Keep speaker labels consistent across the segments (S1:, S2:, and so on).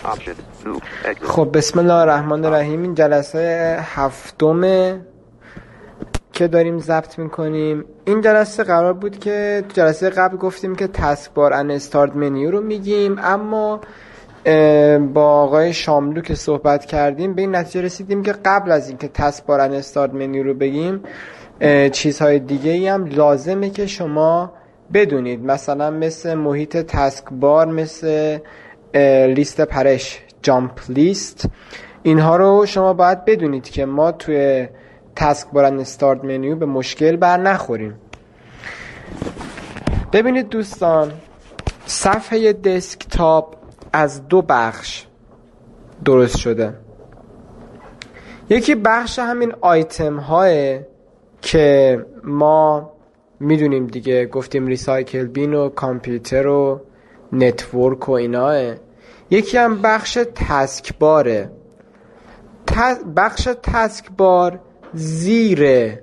S1: خب بسم الله الرحمن الرحیم. این جلسه هفتمه که داریم ضبط میکنیم. این جلسه قرار بود که تو جلسه قبل گفتیم که تسک بار ان استارت منیو رو میگیم، اما با آقای شاملو که صحبت کردیم به این نتیجه رسیدیم که قبل از اینکه تسک بار ان استارت منیو رو بگیم چیزهای دیگه ای هم لازمه که شما بدونید، مثلا مثل محیط تسک بار، مثل لیست پرش، جامپ لیست. اینها رو شما باید بدونید که ما توی تسک بار ان استارت منیو به مشکل بر نخوریم. ببینید دوستان، صفحه دسکتاپ از دو بخش درست شده. یکی بخش همین آیتم های که ما میدونیم دیگه، گفتیم ریسایکل بین و کامپیوتر و نتورک و ایناه. یکی هم بخش تسک باره. بخش تسک بار زیر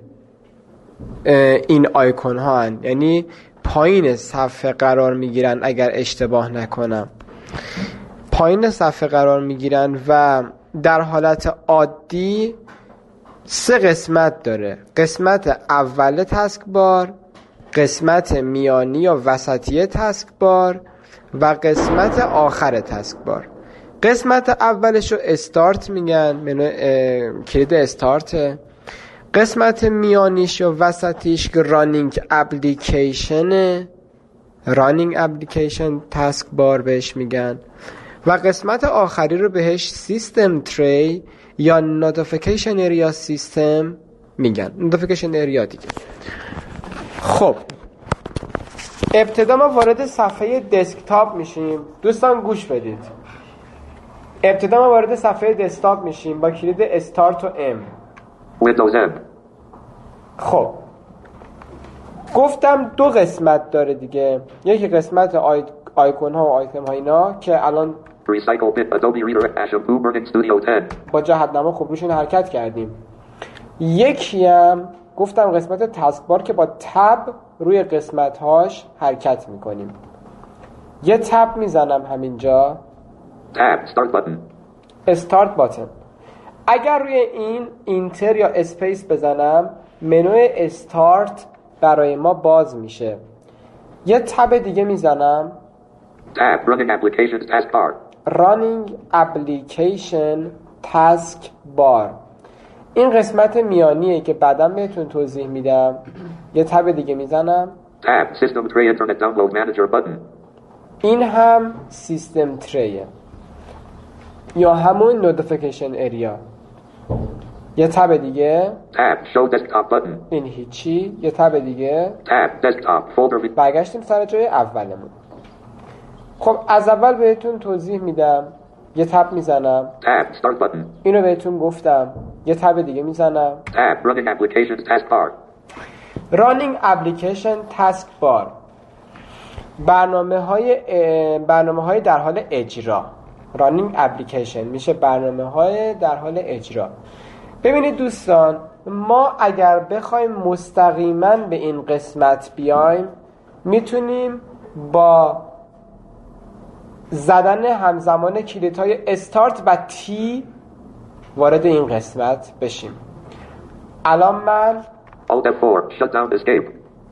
S1: این آیکون ها هن. یعنی پایین صفحه قرار میگیرن، اگر اشتباه نکنم پایین صفحه قرار میگیرن و در حالت عادی 3 قسمت داره. قسمت اول تسک بار، قسمت میانی یا وسطی تسک بار و قسمت آخر تسک بار. قسمت اولش رو استارت میگن، کلید استارت. قسمت میانیش یا وسطیش که رانینگ اپلیکیشن، رانینگ اپلیکیشن تسک بار بهش میگن، و قسمت آخری رو بهش سیستم تری یا نوتیفیکیشن اریا سیستم میگن. نوتیفیکیشن اریا دیگه. خب ابتدا ما وارد صفحه دسکتاپ میشیم. دوستان گوش بدید. ابتدا ما وارد صفحه دسکتاپ میشیم با کلید استارت و ام.
S2: Windows M.
S1: خب گفتم 2 قسمت داره دیگه. یکی قسمت آیکون ها و آیتم ها اینا که الان
S2: Recycle Bit Adobe Reader Asham Burning Studio 10.
S1: با جهت‌نما خوب روشون حرکت کردیم. یکی هم گفتم قسمت تسک بار که با تب روی قسمت هاش حرکت میکنیم. یه تب میزنم همینجا،
S2: Tab Start Button.
S1: استارت باتن. اگر روی این اینتر یا اسپیس بزنم منوی استارت برای ما باز میشه. یه تب دیگه میزنم،
S2: Tab Running Applications Taskbar.
S1: Running Application Task Bar. این قسمت میانیه که بعداً بهتون توضیح میدم. یه تب دیگه میزنم،
S2: Tab System Tray Internet Download Manager Button.
S1: این هم سیستم تریه یا همون نوتیفیکیشن اریا. یه تب دیگه،
S2: Tab Show Desktop Button.
S1: این هیچی. یه تب دیگه،
S2: Tab Desktop Folder.
S1: برگشتیم سر جای اولمون. خب از اول بهتون توضیح میدم. یه تب میزنم،
S2: Tab Start Button.
S1: اینو بهتون گفتم. یه تب دیگه میزنم،
S2: Tab Running Applications Taskbar.
S1: Running Application Task Bar. برنامه های در حال اجرا. Running Application میشه برنامه های در حال اجرا. ببینید دوستان، ما اگر بخوایم مستقیما به این قسمت بیایم میتونیم با زدن همزمان کلیدهای استارت و تی وارد این قسمت بشیم. الان من
S2: Alt F4 Shutdown Escape.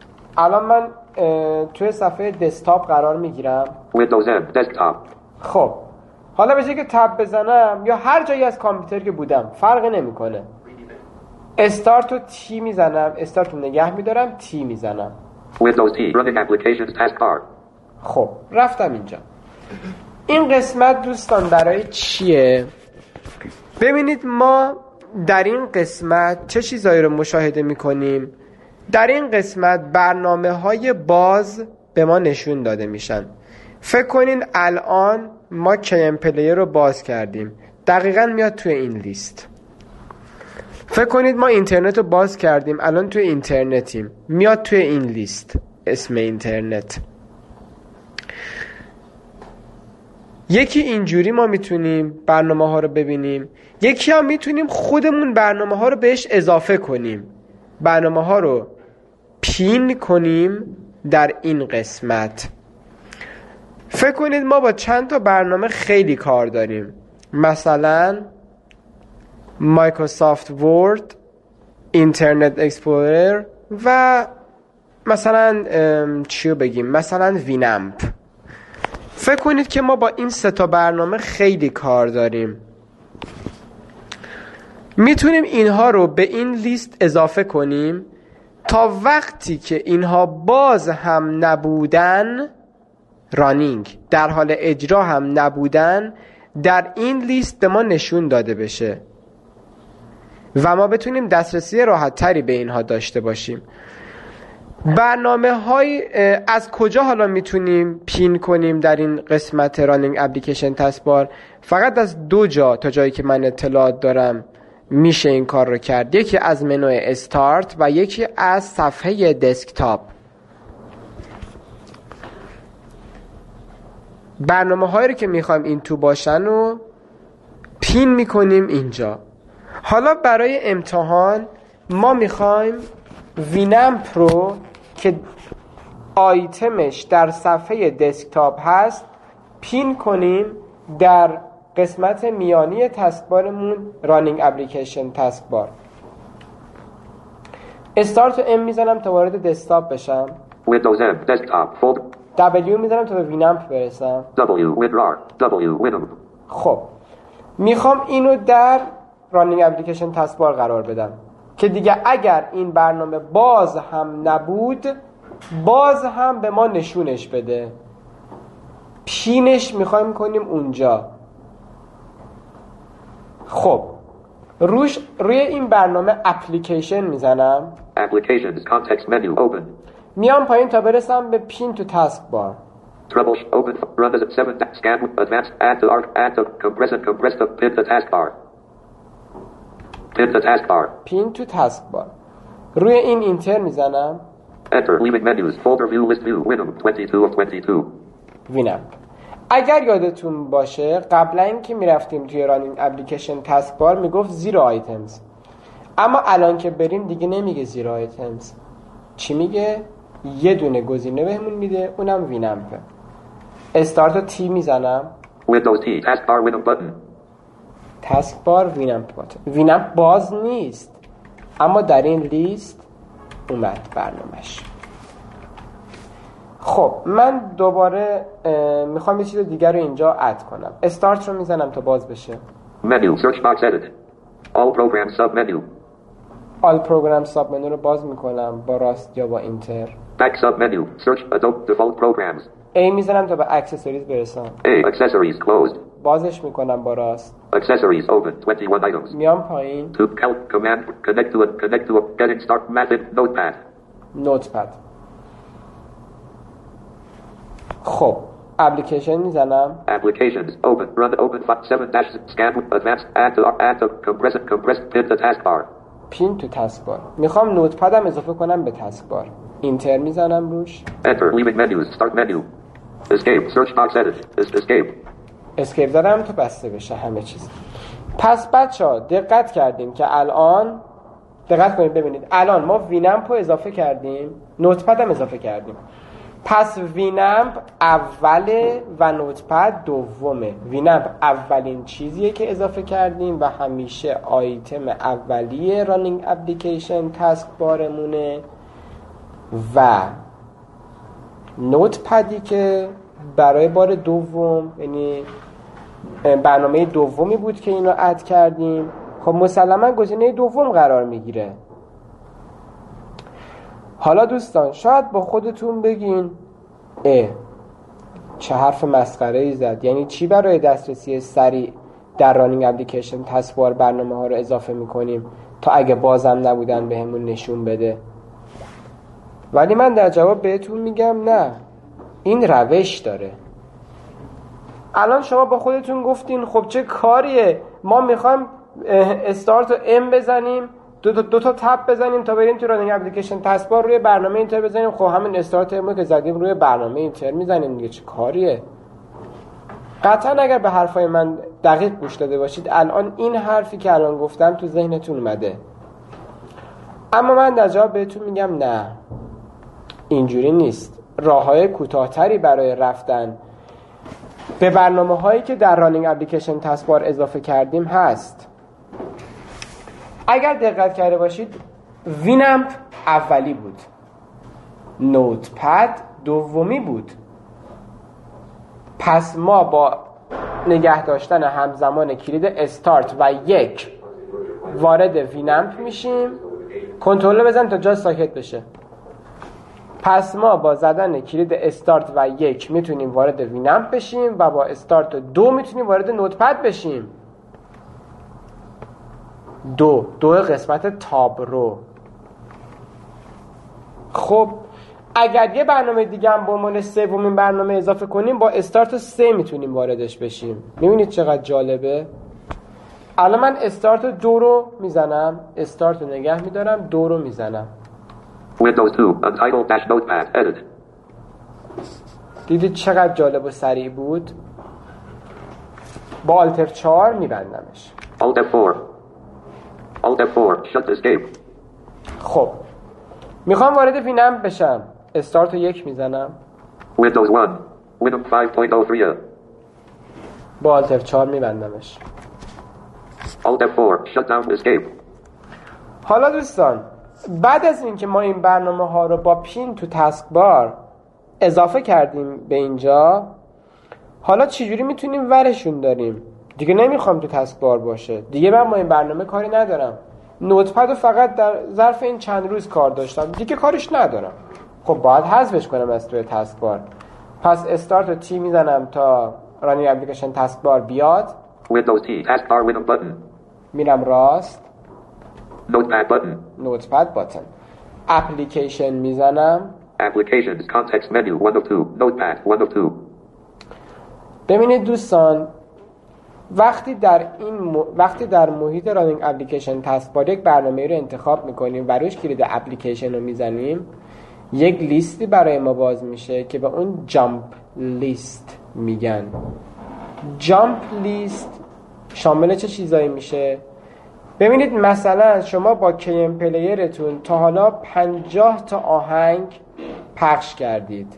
S1: توی صفحه دسکتاپ قرار میگیرم.
S2: Windows M Desktop.
S1: خب حالا به جای که تب بزنم یا هر جایی از کامپیوتر که بودم فرقی نمیکنه، استارت و تی میزنم، استارت رو نگه میدارم، تی میزنم.
S2: Windows T Running Applications Taskbar.
S1: خب رفتم اینجا. این قسمت دوستان برای چیه؟ ببینید ما در این قسمت چه چیزایی رو مشاهده میکنیم. در این قسمت برنامه های باز به ما نشون داده میشن. فکر کنین الان ما کیم پلیر رو باز کردیم، دقیقاً میاد توی این لیست. فکر کنید ما اینترنت رو باز کردیم، الان توی اینترنتیم، میاد توی این لیست اسم اینترنت. یکی اینجوری ما میتونیم برنامه ها رو ببینیم، یکی هم میتونیم خودمون برنامه ها رو بهش اضافه کنیم، برنامه ها رو پین کنیم در این قسمت. فکر کنید ما با چند تا برنامه خیلی کار داریم. مثلا مایکروسافت ورد، اینترنت اکسپلورر و مثلا چیو بگیم، مثلا وینمپ. فکر کنید که ما با این 3 تا برنامه خیلی کار داریم. میتونیم اینها رو به این لیست اضافه کنیم تا وقتی که اینها باز هم نبودن، رانینگ در حال اجرا هم نبودن، در این لیست به ما نشون داده بشه و ما بتونیم دسترسی راحت تری به اینها داشته باشیم. برنامه های از کجا حالا میتونیم پین کنیم در این قسمت رانینگ اپلیکیشن تسکبار؟ فقط از 2 جا تا جایی که من اطلاعات دارم میشه این کار رو کرد. یکی از منو استارت و یکی از صفحه دسکتاپ. برنامه هایی رو که میخوایم این تو باشن و پین میکنیم اینجا. حالا برای امتحان ما میخوایم وینمپ رو که آیتمش در صفحه دسکتاپ هست پین کنیم در قسمت میانی تسکبارمون، رانینگ اپلیکیشن تسکبار. استارت رو ام میزنم تا وارد دسکتاپ بشم.
S2: Windows M desktop folder.
S1: W میزنم تا به وینمپ برسم.
S2: W WinRAR W Winamp.
S1: خب میخوام اینو در رانینگ اپلیکیشن تسکبار قرار بدم که دیگه اگر این برنامه باز هم نبود، باز هم به ما نشونش بده. پینش میخوایم کنیم اونجا. خب روی این برنامه اپلیکیشن میزنم.
S2: Applications context menu open.
S1: میام پایین تا برسم به پین تو تسکبار.
S2: Trouble open run as 7 scan advanced add to arc add to compress to pin the taskbar. Pin the taskbar.
S1: پین تو تسکبار. روی این اینتر میزنم.
S2: Enter leaving menus folder view list view Winamp 22 of 22.
S1: وینمپ. اگر یادتون باشه قبلا اینکه میرفتیم توی رانینگ اپلیکیشن تسکبار میگفت زیرو آیتمز، اما الان که بریم دیگه نمیگه زیرو آیتمز. چی میگه؟ یه دونه گزینه بهمون میده، اونم وینمپه. استارت رو تی میزنم.
S2: Windows T taskbar Winamp button.
S1: تسکبار وینمپ باتن. وینمپ باز نیست اما در این لیست اومد برنامهش. خب من دوباره میخوام یه چیز دیگر رو اینجا اد کنم. استارت رو میزنم تا باز بشه.
S2: Menu search box edit. All program sub menu.
S1: All program sub menu رو باز میکنم با راست یا با اینتر.
S2: Back sub menu search Adobe default programs.
S1: A میزنم تا به اکسسوریز برسم.
S2: A accessories closed.
S1: بازش میکنم با راست.
S2: Accessories open 21 items.
S1: میام پایین.
S2: To help command connect to a getting start method notepad.
S1: نوتپد. خب اپلیکیشن میزنم.
S2: Applications open run open 7 dash scan advanced add to compress pin the taskbar.
S1: پین تو تسکبار. میخوام نوتپدم اضافه کنم به تسکبار. اینتر میزنم روش.
S2: Enter leaving menus start menu. Escape search box edit escape.
S1: اسکیپ دارم تا بسته بشه همه چیز. پس بچه‌ها دقت کردیم که الان دقت کنید ببینید الان ما وینمپ رو اضافه کردیم، نوتپد هم اضافه کردیم. پس وینمپ اوله و نوتپد دومه. وینمپ اولین چیزیه که اضافه کردیم و همیشه آیتم اولیه رانینگ اپلیکیشن تسکبارمونه و نوتپدی که برای بار دوم، یعنی برنامه دومی بود که اینو اد کردیم. خب مسلما گزینه دوم قرار میگیره. حالا دوستان شاید با خودتون بگین چه حرف مسخره ای زد، یعنی چی برای دسترسی سریع در رانینگ اپلیکیشن تسکبار برنامه ها رو اضافه میکنیم تا اگه بازم نبودن بهمون نشون بده. ولی من در جواب بهتون میگم نه، این روش داره. الان شما با خودتون گفتین خب چه کاریه، ما میخوایم استارت رو ام بزنیم، دو تا تب بزنیم تا بریم تو رانینگ اپلیکیشن تسکبار روی برنامه اینتر بزنیم. خب همین استارت ام که زدیم روی برنامه اینتر میزنیم دیگه، چه کاریه؟ قطعا اگر به حرفای من دقیق گوش داده باشید الان این حرفی که الان گفتم تو ذهنتون اومده. اما من در جواب بهتون میگم نه، اینجوری نیست. راههای کوتاه‌تری برای رفتن به برنامه هایی که در رانینگ اپلیکیشن تسکبار اضافه کردیم هست. اگر دقت کرده باشید وینمپ اولی بود، نوتپد دومی بود. پس ما با نگه داشتن همزمان کلید استارت و 1 وارد وینمپ میشیم. کنترل بزن تا جا ساکت بشه. پس ما با زدن کلید استارت و 1 میتونیم وارد وینمپ بشیم و با استارت 2 میتونیم وارد نوتپد بشیم. دو قسمت تاب رو. خب اگر یه برنامه دیگه هم به عنوان سومین برنامه اضافه کنیم با استارت 3 میتونیم واردش بشیم. میبینید چقدر جالبه؟ الان من استارت 2 رو میزنم، استارت رو نگه میدارم، 2 رو میزنم.
S2: Windows 2, Untitled Dash Notepad, Edit.
S1: دیدید چقدر جالب و سریع بود؟ با Alt F4 میبندمش.
S2: Alt F4. Alt F4, Shut Escape.
S1: خب میخوام وارد وینمپ بشم، استارت رو 1 میزنم.
S2: Windows 1, Winamp 5.03.
S1: با Alt F4 میبندمش.
S2: Alt F4, Shut Down Escape.
S1: حالا دوستان بعد از اینکه ما این برنامه ها رو با پین تو تسکبار اضافه کردیم به اینجا، حالا چجوری میتونیم ورشون داریم؟ دیگه نمیخوام تو تسکبار باشه، دیگه من با این برنامه کاری ندارم. نوتپد رو فقط در ظرف این چند روز کار داشتم، دیگه کارش ندارم. خب باید حذفش کنم از توی تسکبار. پس استارت رو تی میزنم تا رانی اپلیکیشن تسکبار بیاد.
S2: Windows T, Taskbar Winamp button.
S1: میرم راست،
S2: Notepad button.
S1: نوتپد باتن، اپلیکیشن میزنم.
S2: Applications, context menu, 1 of 2. Notepad, 1 of 2.
S1: ببینید دوستان وقتی در محیط رانینگ اپلیکیشن تسکبار یک برنامه رو انتخاب میکنیم و روش کلید اپلیکیشن رو میزنیم، یک لیستی برای ما باز میشه که به اون جامپ لیست میگن. جامپ لیست شامل چه چیزایی میشه؟ ببینید مثلا شما با کیم پلیرتون تا حالا 50 تا آهنگ پخش کردید.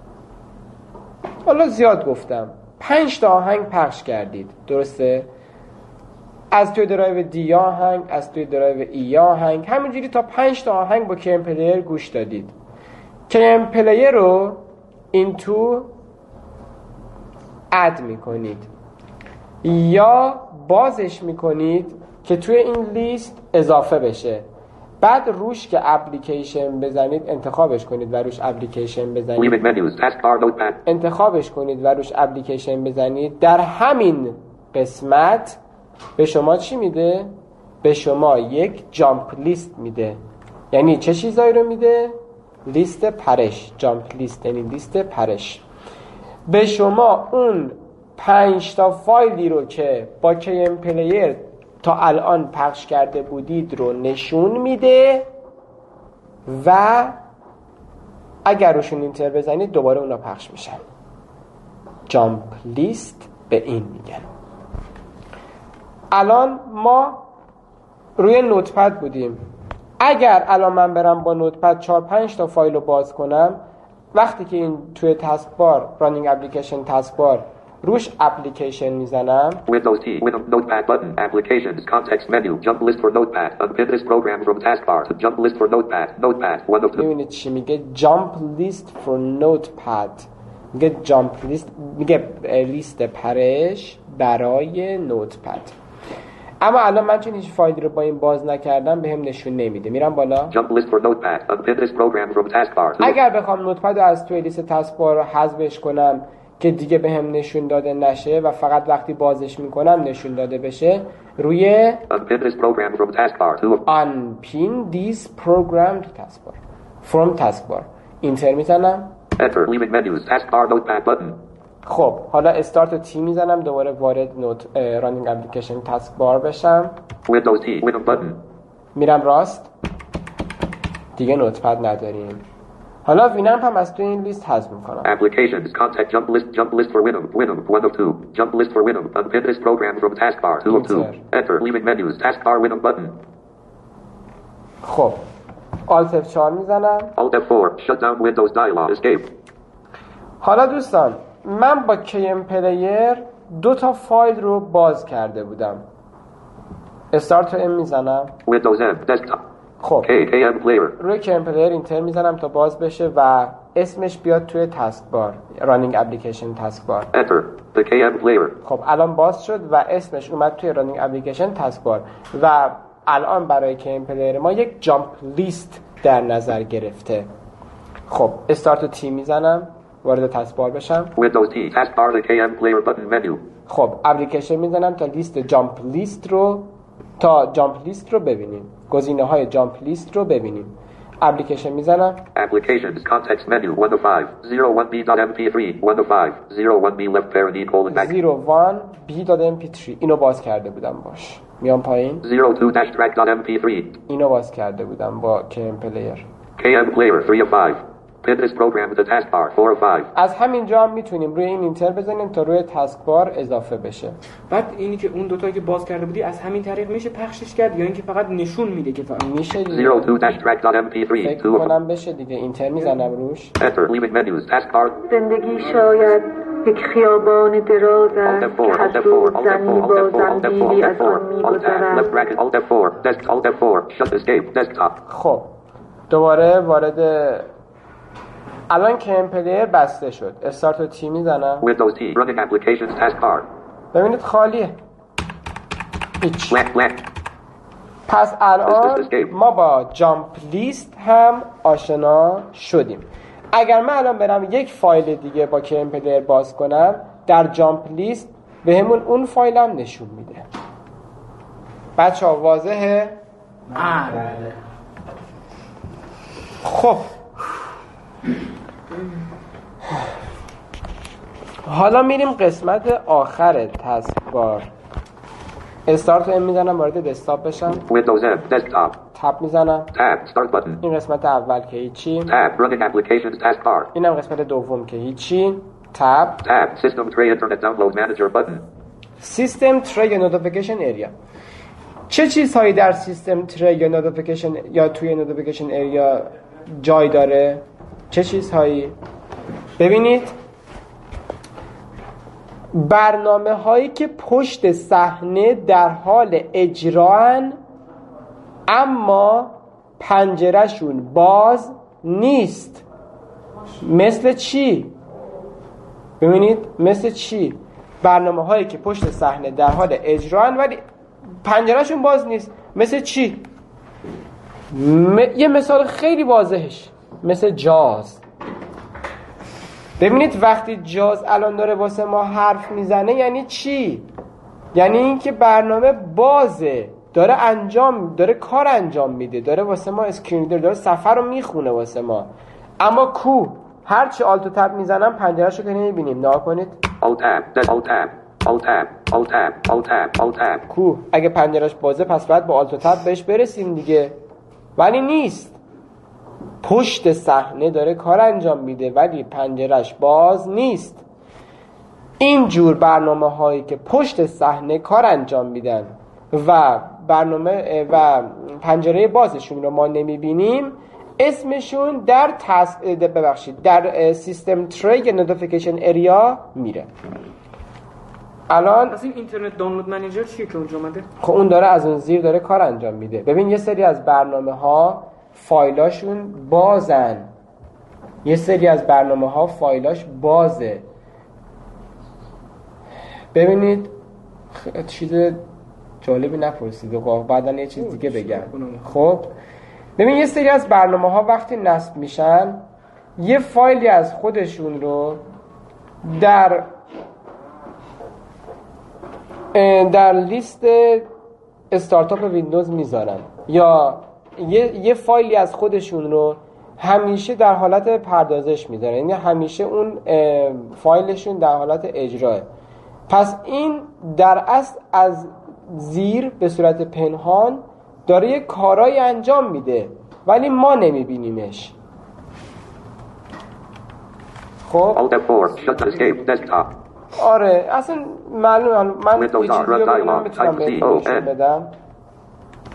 S1: حالا زیاد گفتم، 5 تا آهنگ پخش کردید، درسته؟ از توی درایو دی آهنگ، از توی درایو ای آهنگ، همینجوری تا 5 تا آهنگ با کیم پلیر گوش دادید. کیم پلیر رو این تو اد میکنید یا بازش میکنید که توی این لیست اضافه بشه. بعد روش که اپلیکیشن بزنید انتخابش کنید و روش اپلیکیشن بزنید. انتخابش کنید و روش اپلیکیشن بزنید. در همین قسمت به شما چی میده؟ به شما یک جامپ لیست میده. یعنی چه چیزایی رو میده؟ لیست پرش. جامپ لیست یعنی لیست پرش. به شما اون 5 تا فایلی رو که با کیم پلیر تا الان پخش کرده بودید رو نشون میده و اگر روشون اینتر بزنید دوباره اونا پخش میشن. جامپ لیست به این میگن. الان ما روی نوتپد بودیم. اگر الان من برم با نوتپد 4-5 تا فایل رو باز کنم، وقتی که این توی تسکبار رانینگ اپلیکیشن تسکبار روش اپلیکیشن میزنم،
S2: Windows T, Winamp Notepad button, Applications, context menu, jump list for Notepad, unpin this program from taskbar to jump list for Notepad, Notepad, 1 of 2.
S1: ببینید چی میگه؟ جامپ لیست فور نوتپد. میگه جامپ لیست، میگه لیست پرش برای نوتپد. اما الان من چون هیچ فایلی رو با این باز نکردم بهم نشون نمیده. میرم بالا.
S2: Jump list for Notepad, unpin this program from taskbar.
S1: اگر بخوام نوتپد رو از توی لیست تسکبار حذفش کنم که دیگه بهم نشون داده نشه و فقط وقتی بازش میکنم نشون داده بشه، روی
S2: unpin this program from taskbar to
S1: unpin this program to taskbar from taskbar اینتر میزنم.
S2: enter leaving menus taskbar Notepad button.
S1: خب حالا استارت تی میزنم دوباره وارد رانینگ اپلیکیشن تسکبار بشم.
S2: Windows T, Winamp button.
S1: میرم راست، دیگه نوتپد نداریم. حالا وینمپ هم از توی این لیست حذف میکنم.
S2: Applications, contact jump list for Winamp, 1 of 2. Jump list for Winamp, unpin this program from taskbar, 2 of 2. Enter leaving menus taskbar Winamp button.
S1: خب Alt F4 میزنم.
S2: Alt F4, shut down Windows dialog, escape.
S1: حالا دوستان من با KM Player 2 تا فایل رو باز کرده بودم. استارت رو میزنم.
S2: Windows M desktop.
S1: خب
S2: KM Player.
S1: روی KM Player اینتر میزنم تا باز بشه و اسمش بیاد توی تاسک بار، رانینگ اپلیکیشن تاسک بار.
S2: Enter the KM Player.
S1: خب الان باز شد و اسمش اومد توی رانینگ اپلیکیشن تاسک بار و الان برای KM Player ما یک جامپ لیست در نظر گرفته. خب استارت تی میزنم وارد تاسک بار بشم.
S2: Windows T taskbar the KM Player button menu.
S1: خب اپلیکیشن میزنم تا جامپ لیست رو ببینیم. گزینه‌های جامپ لیست رو ببینیم. اپلیکیشن میزنم.
S2: Applications context menu 1 of 5 01b.mp3 1 of 5 01b left parent colon back
S1: 01b.mp3 اینو باز کرده بودم باش. میام پایین.
S2: 02-track.mp3
S1: اینو باز کرده بودم با KM Player.
S2: KM Player 3 of 5 pin this program to the taskbar 4 of 5.
S1: از همینجا هم میتونیم روی این اینتر بزنیم تا روی تاسک بار اضافه بشه.
S3: بعد اینی که اون دوتایی که باز کرده بودی از همین طریق میشه پخشش کرد یا اینکه فقط نشون میده که فقط
S1: میشه دیگه.
S2: 02-track.mp3
S1: فکر کنم بشه دیگه. اینتر میزنم روش.
S2: Enter leaving menus taskbar
S4: زندگی شاید یک خیابان دراز است که هر روز زنی با زنبیلی از آن می‌گذرد.
S2: left bracket alt F4 desk alt F4 shut escape desktop.
S1: خب دوباره وارد الان KM Player بسته شد. استارت رو تی میزنم.
S2: Windows T running applications taskbar.
S1: ببینید خالیه. هیچ.
S2: Black
S1: پس الان ما با جامپ لیست هم آشنا شدیم. اگر من الان برم یک فایل دیگه با KM Player باز کنم در جامپ لیست بهمون اون فایل هم نشون میده. بچه ها واضحه؟ خب حالا میریم قسمت آخر تاسک بار. استارت رو میزنم وارد دسکتاپ بشم.
S2: Windows M desktop
S1: تب میزنم.
S2: tab start button
S1: این قسمت اول که هیچی.
S2: tab running applications taskbar
S1: اینم قسمت دوم که هیچی. تب
S2: tab system tray internet download manager button
S1: سیستم تری یا نوتیفیکیشن اریا. چه چیزهایی در سیستم تری یا نوتیفیکیشن یا توی نوتیفیکیشن اریا جای داره؟ چه چیزهایی؟ ببینید برنامه هایی که پشت صحنه در حال اجران اما پنجرهشون باز نیست. مثل چی؟ ببینید مثل چی؟ برنامه هایی که پشت صحنه در حال اجران ولی پنجرهشون باز نیست. مثل چی؟ یه مثال خیلی واضحش مثل جاز. ببینید وقتی جاز الان داره واسه ما حرف میزنه یعنی چی؟ یعنی اینکه برنامه بازه، داره کار انجام میده، داره واسه ما اسکرین داره سفر رو میخونه واسه ما. اما کو هر چی آلت و تب میزنم پنجرهشو که نمیبینیم. نگاه کنید.
S2: alt tab
S1: کو اگه پنجرهش بازه پس باید با آلت و تب بهش برسیم دیگه، ولی نیست. پشت صحنه داره کار انجام میده ولی پنجرهش باز نیست. اینجور برنامه هایی که پشت صحنه کار انجام میدن و برنامه و پنجره بازشون رو ما نمیبینیم اسمشون در سیستم تری یا نوتیفیکیشن اریا میره. الان
S3: پس این اینترنت دانلود منیجر چیه که اونجا اومده؟
S1: خب اون داره از اون زیر داره کار انجام میده. ببین یه سری از برنامه ها فایلاشون بازن، یه سری از برنامه ها فایلاش بازه. ببینید چیز جالبی نپرسید و بعدا یه چیز دیگه بگم. خب ببین یه سری از برنامه ها وقتی نصب میشن یه فایلی از خودشون رو در لیست استارتاپ ویندوز میذارن یا یه فایلی از خودشون رو همیشه در حالت پردازش میذارن، یعنی همیشه اون فایلشون در حالت اجراه. پس این در اصل از زیر به صورت پنهان داره یه کارایی انجام میده ولی ما نمیبینیمش. خب
S2: alt F4 shut escape desktop
S1: آره اصلا معلومه. من یه چیزی رو میتونم بهتون نشون بدم.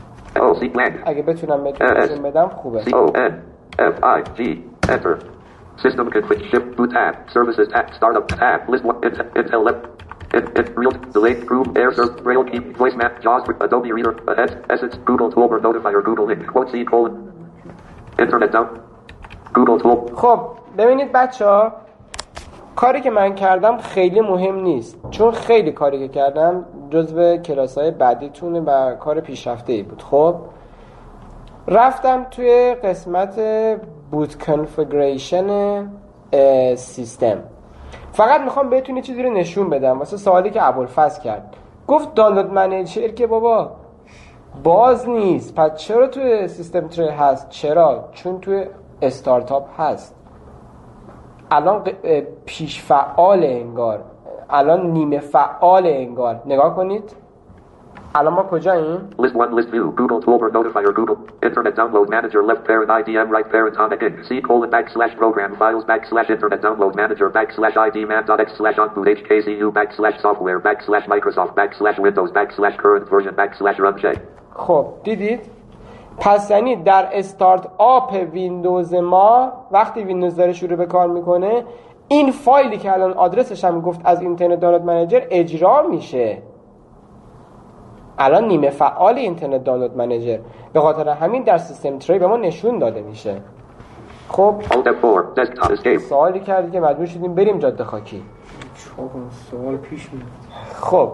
S1: اگه بتونم بهتون نشون بدم خوبه.
S2: CON FIG enter System config shift boot tab. Services tab. Startup tab. List one. Intel left. Real delayed group air serve braille key voice map JAWS Adobe Reader ahead Essence Google Toolbar notifier Google link quote C colon Internet down Google Tool.
S1: خب ببینید بچه‌ها، کاری که من کردم خیلی مهم نیست، چون خیلی کاری که کردم جزو کلاس‌های بعدیتونه و کار پیشرفته‌ای بود. خب رفتم توی قسمت بوت کانفیگریشن سیستم. فقط میخوام بهتون یه چیزی رو نشون بدم واسه سوالی که ابوالفضل کرد. گفت دانلود منیجر که بابا باز نیست، پس چرا توی سیستم تری هست؟ چرا؟ چون توی استارتاپ هست. الان پیش فعال انگار، الان نیمه فعال انگار. نگاه کنید الان ما کجاییم؟
S2: List 1 list view Google Toolbar notifier Google Internet download manager left parent IDM right parent on again C colon backslash program files backslash Internet download manager backslash IDman.x slash onboot HKCU backslash software backslash Microsoft backslash Windows backslash current version backslash run check.
S1: خب دیدید؟ پس یعنی در استارت آپ ویندوز ما وقتی ویندوز داره شروع به کار میکنه، این فایلی که الان آدرسش هم گفت از اینترنت دانلود منیجر اجرا میشه. الان نیمه فعال اینترنت دانلود منیجر، به خاطر همین در سیستم تری به ما نشون داده میشه. خب سوالی کردی که مجبور شدیم بریم جاده خاکی.
S3: سوال پیش میاد.
S1: خب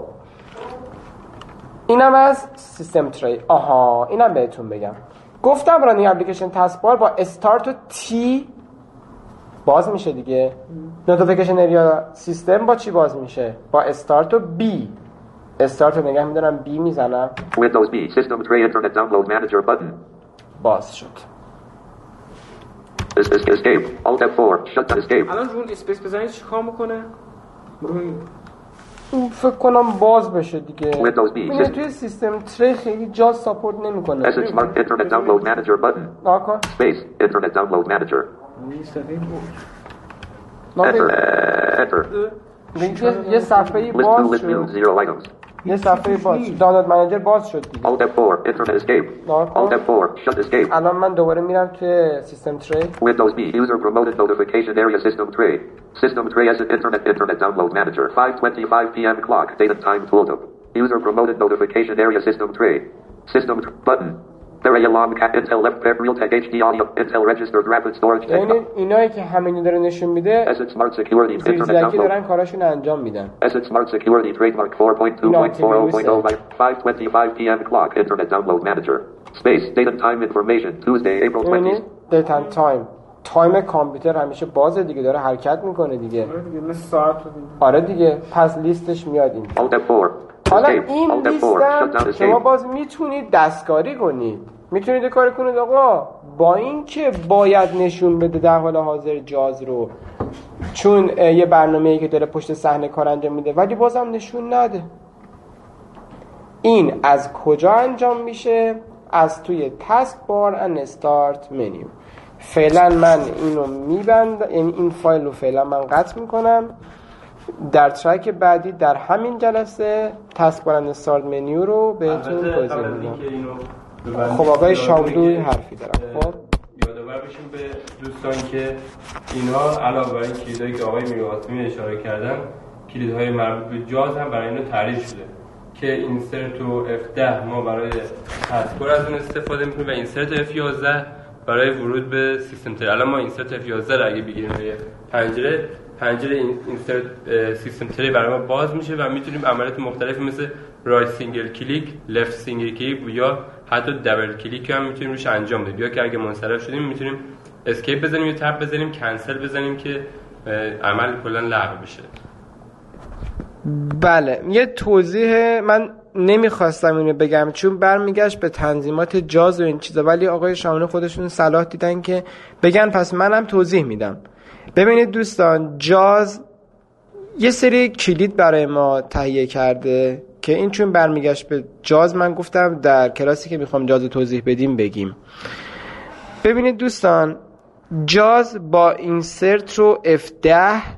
S1: اینم از سیستم تری. آها اینم بهتون بگم، گفتم رانی اپلیکیشن تاسک بار با استارت و تی باز میشه دیگه. نوتیفیکیشن اریا سیستم با چی باز میشه؟ با استارت و بی. استارت رو نگه میدارم، بی میزنم،
S2: Windows B System Tray Internet Download Manager button
S1: باز شد.
S2: Escape Alt F4 Shut down Escape.
S3: الان رو اسپیس بزنید چیکار میکنه؟
S1: فکر کنم باز بشه دیگه.
S2: Windows B
S1: اینه توی سیستم تری خیلی جاز ساپورت نمیکنه.
S2: Essence Mark Internet Download Manager button
S1: ناکن
S2: Space Internet Download Manager Enter
S1: یه صفحه باز شد،
S2: Zero items
S1: یه صفحه باز شد، دانلود منیجر باز شد دیگه.
S2: Alt F4 Internet Escape Alt F4 Shut Escape.
S1: الان من دوباره میرم توی سیستم تری.
S2: Windows B User Promoted Notification Area System Tray System Tray as Internet Download Manager 5:25 p.m. clock date and time tooltip User Promoted Notification Area System Tray System button Area long cat Intel left pair Realtek HD audio Intel registered rapid storage
S1: یعنی اینایی که همینو داره نشون میده
S2: Asset Smart Security Internet
S1: زیرزیرکی
S2: Download
S1: دارن کاراشون انجام میدن.
S2: Asset Smart Security Trademark 4.2.40.0 by 5:25 p.m. clock Internet Download Manager Space Date and time information Tuesday April 20
S1: Date and time تایم کامپیوتر همیشه بازه دیگه، داره حرکت میکنه دیگه.
S3: مثل ساعت.
S1: آره دیگه، پس لیستش میاد این.
S2: Alt F4
S1: حالا
S2: Escape
S1: این
S2: Alt F4 Shut
S1: لیستم
S2: down
S1: شما
S2: Escape.
S1: باز میتونید دستکاری کنید، میتونید کار کنید آقا با این که باید نشون بده در حال حاضر جاز رو، چون یه برنامه‌ای که داره پشت صحنه کار انجام میده ولی بازم نشون نده. این از کجا انجام میشه؟ از توی تاسک بار and استارت منیو. فعلا من اینو میبندم، یعنی این فایل رو فعلا من قطع میکنم. در ترک بعدی در همین جلسه تاسک بار and استارت منیو رو بهتون توضیح میدم. خب آقای شاملو حرفی دارم. خب
S5: یادآور بشیم به دوستان که اینا علاوه بر این کلیدایی که آقای میرقاسمی اشاره کردن، کلیدهای مربوط به جاز هم برای اینا تعریف شده که اینسرت و F10 ما برای تاسک بار از اون استفاده میکنیم و اینسرت F11 برای ورود به سیستم تری. الان ما اینسرت F11 رو اگه بگیریم پنجره اینسرت سیستم تری برای ما باز میشه و میتونیم عملیات مختلفی مثل رایت سینگل کلیک، لفت سینگل کلیک یا حتی دبل کلیک هم میتونیم روش انجام بدیم. یا که اگه منصرف شدیم میتونیم اسکیپ بزنیم یا تب بزنیم، کنسل بزنیم که عمل کلا لغو بشه.
S1: بله، یه توضیح، من نمیخواستم اینو بگم چون برمیگشت به تنظیمات جاز و این چیزا، ولی آقای شاملو خودشون صلاح دیدن که بگن، پس منم توضیح میدم. ببینید دوستان، جاز یه سری کلید برای ما تهیه کرده که این چون برمیگشت به جاز من گفتم در کلاسی که میخوام جاز رو توضیح بدیم بگیم. ببینید دوستان، جاز با اینسرت رو F10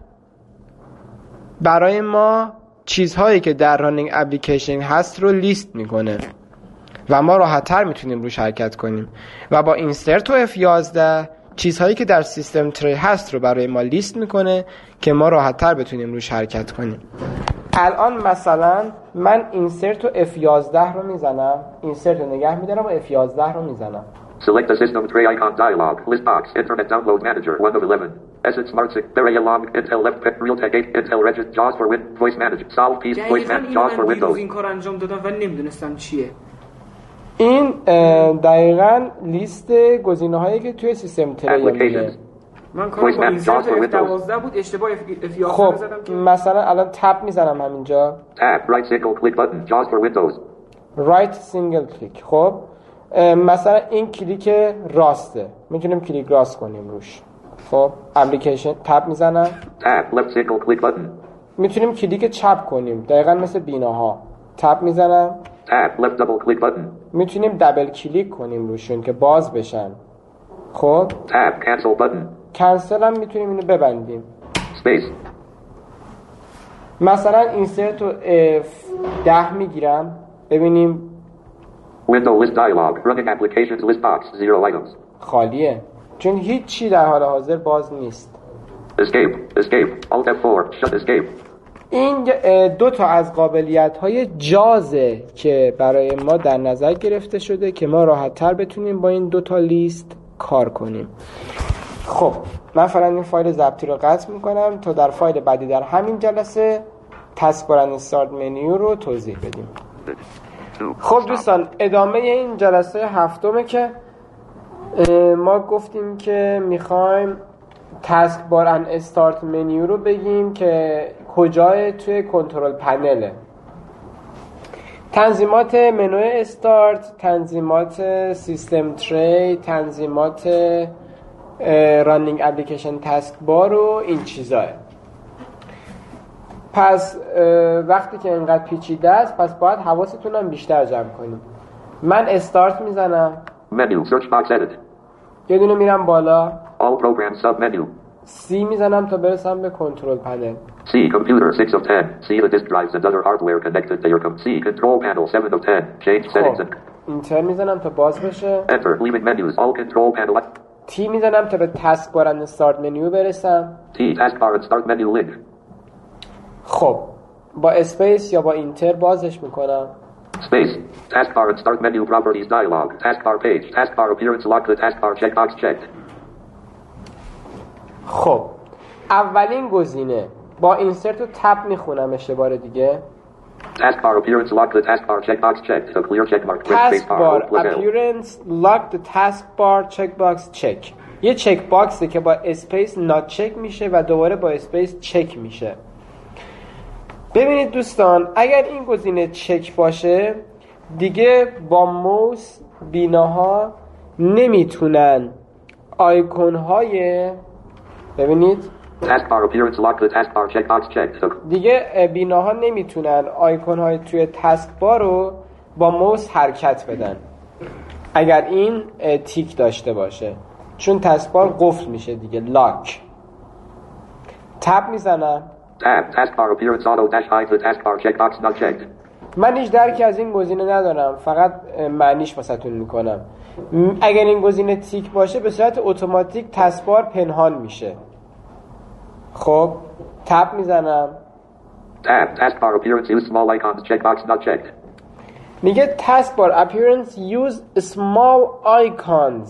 S1: برای ما چیزهایی که در رانینگ اپلیکیشن هست رو لیست میکنه و ما راحت‌تر میتونیم روش حرکت کنیم، و با اینسرت و F11 چیزهایی که در سیستم تری هست رو برای ما لیست میکنه که ما راحت‌تر بتونیم روش حرکت کنیم. الان مثلا من اینسرت و F11 رو میزنم، اینسرت رو نگه میدارم و F11 رو میزنم.
S2: Select the system tray icon dialog. List box. Internet download manager 1 of 11. Essence Smart 6. Area long. Intel left. Realtek 8. Intel Regis. JAWS for Win. Voice manager. Solve piece. Voice manager. JAWS for Windows.
S3: این کار انجام دادم و نمیدونستم چیه.
S1: این دقیقاً لیست گزینه‌هایی که توی سیستم تری میاد.
S3: من کارم با اینسرت F12 بود، اشتباه F11 زدم که
S1: مثلا الان تب میزنم همینجا.
S2: Tab. Right single click button. JAWS for Windows.
S1: right single click. خب مثلا این کلیک راسته، میتونیم کلیک راست کنیم روش. خب اپلیکیشن تب میزنم.
S2: Tab. Left single click button.
S1: میتونیم کلیک چپ کنیم، دقیقاً مثل بیناها. تب میزنم.
S2: Tab. Left double click button.
S1: میتونیم دبل کلیک کنیم روشون که باز بشن. خب
S2: Tab. Cancel button.
S1: کنسل هم میتونیم اینو ببندیم.
S2: Space.
S1: مثلا اینسرت رو F10 میگیرم، ببینیم
S2: Window list dialog. Running applications list box. 0 items.
S1: خالیه چون هیچ چی در حال حاضر باز نیست.
S2: Escape. Escape. Alt F4. Shut escape.
S1: این دو تا از قابلیت‌های جازه که برای ما در نظر گرفته شده که ما راحت‌تر بتونیم با این دو تا لیست کار کنیم. خب من فعلا این فایل ضبطی رو قطع میکنم تا در فایل بعدی در همین جلسه تسک بار استارت منیو رو توضیح بدیم. خب دوستان ادامه این جلسه هفتمه که ما گفتیم که میخوایم تسک بار استارت منیو رو بگیم که کجای توی کنترل پنله. تنظیمات منو استارت، تنظیمات سیستم تری، تنظیمات رانینگ اپلیکیشن تسک بار و این چیزاه. پس وقتی که اینقدر پیچیده است پس باید حواستون هم بیشتر جمع کنیم. من استارت میزنم،
S2: Menu. Search box edit.
S1: یه دونه میرم بالا،
S2: All programs sub menu.
S1: C میزنم تا برسم به کنترل پنل.
S2: C. Computer 6 of 10. See the disk drives and other hardware connected to your C. Control panel 7 of 10. Change settings and
S1: اینتر میزنم تا باز بشه.
S2: enter. Leaving menus. All control panel.
S1: T میزنم تا به تسک بار استارت منیو برسم.
S2: T. Taskbar and start menu link.
S1: خب با اسپیس یا با اینتر بازش میکنم.
S2: Space. Taskbar and start menu properties dialog. Taskbar page. Taskbar appearance lock. The taskbar checkbox checked.
S1: خب اولین گزینه با اینسرت و تب میخونمش بار دیگه.
S2: Taskbar appearance lock. The taskbar checkbox checked. The clear checkmark.
S1: Taskbar appearance lock. The taskbar checkbox check. یه چک باکسه که با اسپیس نات چک میشه و دوباره با اسپیس چک میشه. ببینید دوستان اگر این گزینه چک باشه دیگه با موس بیناها نمیتونن آیکون های ببینید
S2: Taskbar appearance lock. The taskbar checkbox checked.
S1: دیگه بیناها نمیتونن آیکون های توی تسک بار رو با موس حرکت بدن اگر این تیک داشته باشه، چون تسک بار قفل میشه دیگه، لاک. تب میزنم.
S2: Tab. Taskbar appearance auto dash hide. The taskbar checkbox not checked.
S1: من هیچ درکی از این گزینه ندارم، فقط معنیش واسهتون میکنم. اگر این گزینه تیک باشه به صورت اتوماتیک تسکبار پنهان میشه. خب تب میزنم.
S2: Tab. Taskbar appearance use small icons checkbox not checked.
S1: میگه تسکبار appearance use small icons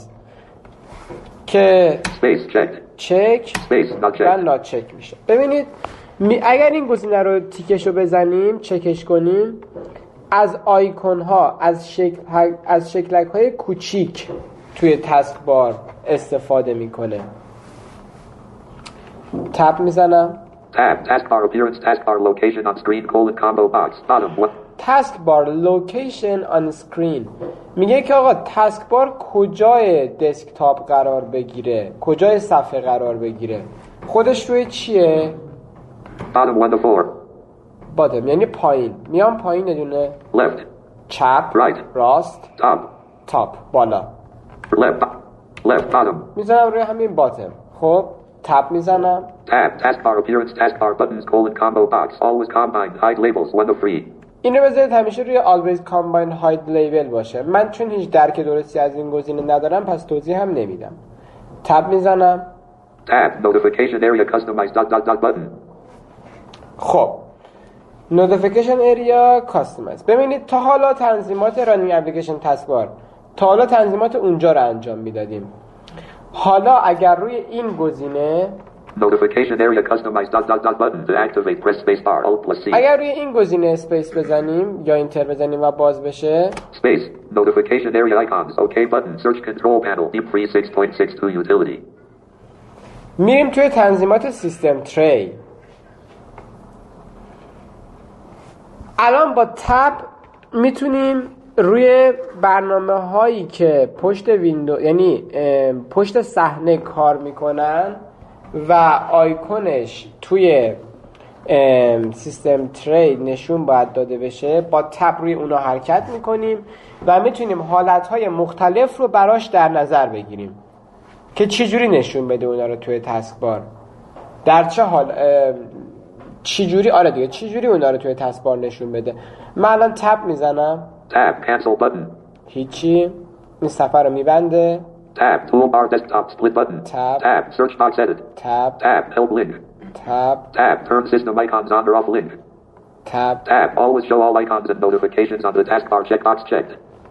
S1: که
S2: Space checked.
S1: چک
S2: Space not
S1: و
S2: checked.
S1: نات چک میشه. ببینید اگر این گزینه رو تیکش رو بزنیم چکش کنیم از آیکون ها از شکلک های کوچیک توی تسک بار استفاده میکنه. تب میزنم.
S2: Tab. Taskbar appearance. Taskbar location on screen combo box. Bottom one.
S1: تسک بار لوکیشن آن اسکرین میگه که آقا تسک بار کجای دسکتاپ قرار بگیره، کجای صفحه قرار بگیره. خودش روی چیه؟
S2: Bottom 1 to 4.
S1: باتم یعنی پایین. میام پایین دونه
S2: Left.
S1: چپ
S2: Right.
S1: راست
S2: Top.
S1: تاپ بالا
S2: Left. Left. Bottom.
S1: میزنم روی همین باتم. خب تپ میزنم.
S2: Tab. Taskbar appearance. Taskbar buttons combo box. Always combined. Hide labels 1 to 3.
S1: اینو بذارید همیشه روی always combine hide label باشه. من چون هیچ درک درستی از این گزینه ندارم پس توضیح هم نمیدم. تب میزنم.
S2: Tab. Notification area customized dot dot dot button.
S1: خب نوتیفیکیشن اریا کاستماایز. ببینید تا حالا تنظیمات رانینگ اپلیکیشن تسکبار، تا حالا تنظیمات اونجا رو انجام میدادیم. حالا اگر روی این گزینه
S2: Notification area customized dot dot dot button to activate press space bar alt plus C.
S1: اگر روی این گزینه اسپیس بزنیم یا اینتر بزنیم و باز بشه
S2: Space. Notification area icons. OK button. Search control panel. Deep free 6.62 utility.
S1: میریم توی تنظیمات سیستم تری. الان با تب میتونیم روی برنامه هایی که پشت ویندو یعنی پشت صحنه کار میکنن و آیکونش توی سیستم تری نشون باید داده بشه، با تب روی اونا حرکت میکنیم و میتونیم حالتهای مختلف رو براش در نظر بگیریم که چجوری نشون بده اونا رو توی تسکبار، در چه حال چجوری چجوری اونا رو توی تسکبار نشون بده. من الان تب میزنم.
S2: Tab. Cancel button.
S1: هیچی، این صفحه رو میبنده.
S2: Tab. Toolbar desktop split button.
S1: Tab.
S2: Tab. Search box edit.
S1: Tab.
S2: Tab. Help link.
S1: Tab.
S2: Tab. Turn system icons on or off link.
S1: Tab.
S2: Tab. Always show all icons and notifications on the taskbar checkbox checked.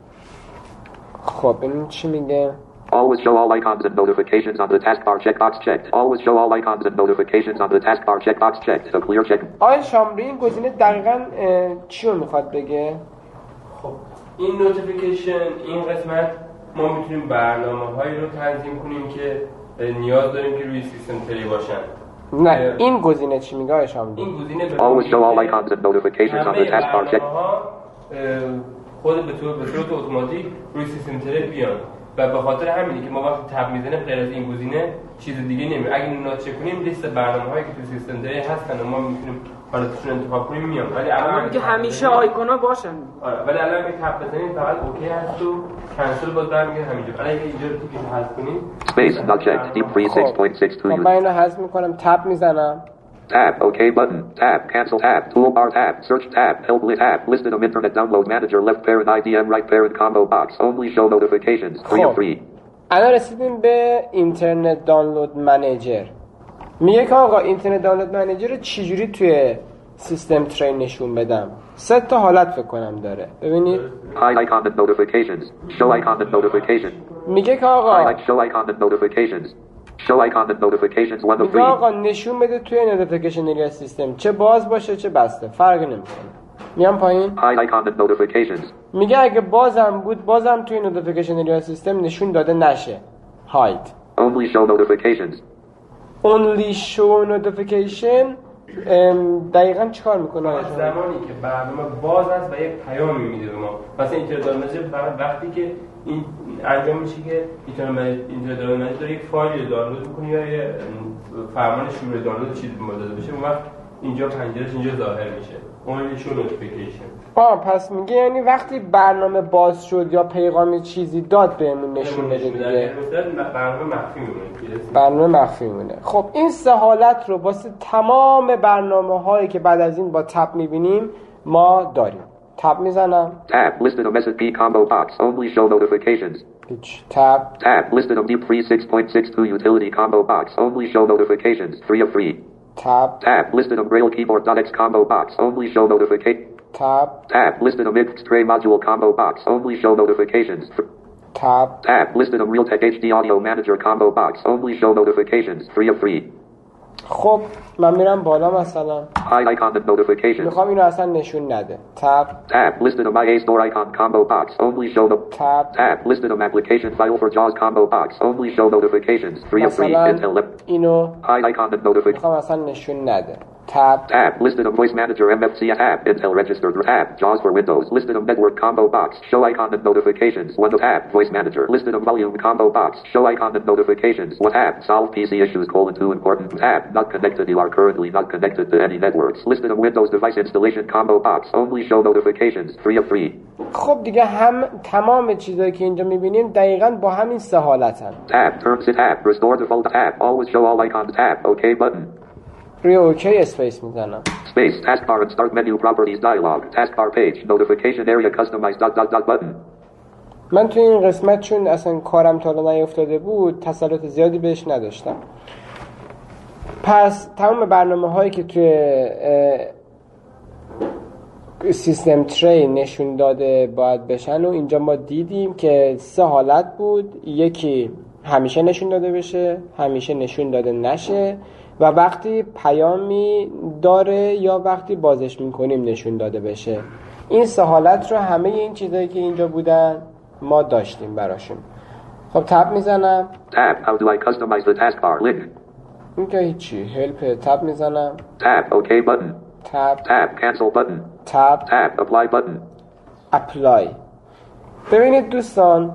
S1: خب این چی میگه؟
S2: Always show all icons and notifications on the taskbar checkbox checked. Always show all icons and notifications on the taskbar checkbox checked. A clear check.
S1: آقای شامری این گزینه دقیقاً چی رو میخواد بگه؟
S5: خب این نوتیفیکیشن، این قسمت ما میتونیم برنامه‌هایی رو تنظیم کنیم که نیاز داریم که روی سیستم تری باشن.
S1: نه این گزینه چی میگه آقای شامری؟
S5: این گزینه
S2: Always show all icons and notifications on the taskbar checked.
S5: خود به صورت اتوماتیک روی سیستم تری بیان و به خاطر همینه که ما وقتی تب میزنیم غیر از این گزینه چیز دیگه نمیاد. اگه اینا چک کنیم لیست برنامه‌هایی که تو سیستم تری هستن و ما میتونیم حالتشون انتخاب کنیم میان. ولی الان
S3: که همیشه آیکونا باشن.
S5: آره ولی الان اگه تب بزنیم فقط اوکی هست و کنسل باز برمیگرده همینجا. الان اگه اینجا رو تیکش حذف کنیم
S2: Space not checked. Deep free 6.62
S1: من اینو حذف میکنم، تب میزنم.
S2: Tab. OK button. Tab. Cancel tab. Toolbar tab. Search tab. Help list tab. Listed of Internet Download Manager. Left parent IDM. Right parent combo box. Only show notifications. Free of free.
S1: الان رسیدیم به اینترنت دانلود منیجر. میگه که آقا اینترنت دانلود منیجر رو چجوری توی سیستم تری نشون بدم. 3 تا حالت فکر کنم داره. ببینید.
S2: Hide icon and notifications. Show icon and notification.
S1: میگه که آقا
S2: Hide show icon and notifications. Show icon and notifications. One of
S1: میگه
S2: three.
S1: آقا نشون بده توی نوتیفیکیشن اریا سیستم، چه باز باشه چه بسته فرقی نمیکنه. میام پایین.
S2: Hide icon and notifications.
S1: میگه اگه بازم بود بازم توی نوتیفیکیشن اریا سیستم نشون داده نشه. هاید.
S2: Only show notifications.
S1: Only show notification دقیقاً چیکار میکنه؟
S5: زمانی که برنامه باز است و یک پیامی میده به ما. مثلا اینترنت دانلود فقط وقتی که این انجام میشه که اینترنت دانلود داره یک فایل رو دانلود میکنه یا یه فرمان شروع دانلود چیزی داده بشه، اون وقت اینجا پنجرهش اینجا ظاهر میشه. Only show notification.
S1: پس میگه یعنی وقتی برنامه باز شد یا پیغامی چیزی داد بهمون نشون بده دیگه.
S5: برنامه مخفی میمونه.
S1: برنامه مخفی میمونه. خب این 3 حالت رو واسه تمام برنامه‌هایی که بعد از این با تب میبینیم ما داریم. تب میزنم.
S2: Tab. Listed of SMP combo box. Only show notifications.
S1: هیچ. تب.
S2: Tab. Listed of Deep free 6.62 utility combo box. Only show notifications. Free of free.
S1: تب.
S2: Tab. Listed of Braille keyboard.x combo box. Only show notifications.
S1: تب.
S2: Tab. Listed of mixed tray module combo box. Only show notifications.
S1: تب.
S2: Tab. Listed of Realtek HD audio manager combo box. Only show notifications. Free of free.
S1: خب من میرم بالا مثلا.
S2: Hide icon and notifications.
S1: میخوام اینو اصلا نشون نده. تب.
S2: Tab. Listed of My A Store icon combo box. Only show the
S1: تب.
S2: Tab. Listed of application file for JAWS combo box. Only show notifications. Free of free.
S1: مثلا
S2: Intel.
S1: اینو
S2: Hide icon and notifications.
S1: میخوام اصلا نشون نده. Tab.
S2: Tab. Listed of Voice Manager MFC Tab. Intel registered Tab. JAWS for Windows. Listed of Network combo box. Show icon and notifications. One of Tab. Voice Manager. Listed of Volume combo box. Show icon and notifications. One Tab. Solve PC issues. (2 important Tab. Not connected. You are currently not connected to any networks. Listed of Windows device installation combo box. Only show notifications. Free of free.
S1: خب دیگه هم تمام چیزایی که اینجا میبینیم دقیقاً با همین 3 حالتن.
S2: Tab. Terms it Tab. Restore default Tab. Always show all icons Tab. OK button.
S1: روی اوکی اسپیس میزنم.
S2: Space. Taskbar and start menu properties dialog. Taskbar page. Notification area customized ... button.
S1: من توی این قسمت چون اصلا کارم تا حالا نیفتاده بود تسلط زیادی بهش نداشتم. پس تمام برنامه هایی که توی سیستم تری نشون داده باید بشن و اینجا ما دیدیم که 3 حالت بود. یکی همیشه نشون داده بشه، همیشه نشون داده نشه و وقتی پیامی داره یا وقتی بازش میکنیم نشون داده بشه. این 3 حالت رو همه این چیزایی که اینجا بودن ما داشتیم براشون. خب تب میزنم.
S2: Tab. How do I customize the taskbar? Link.
S1: اینجا هیچی. هلپ. تب میزنم.
S2: Tab. OK button.
S1: تب.
S2: Tab. Cancel button.
S1: تب.
S2: Tab. Apply button.
S1: اپلای. ببینید دوستان،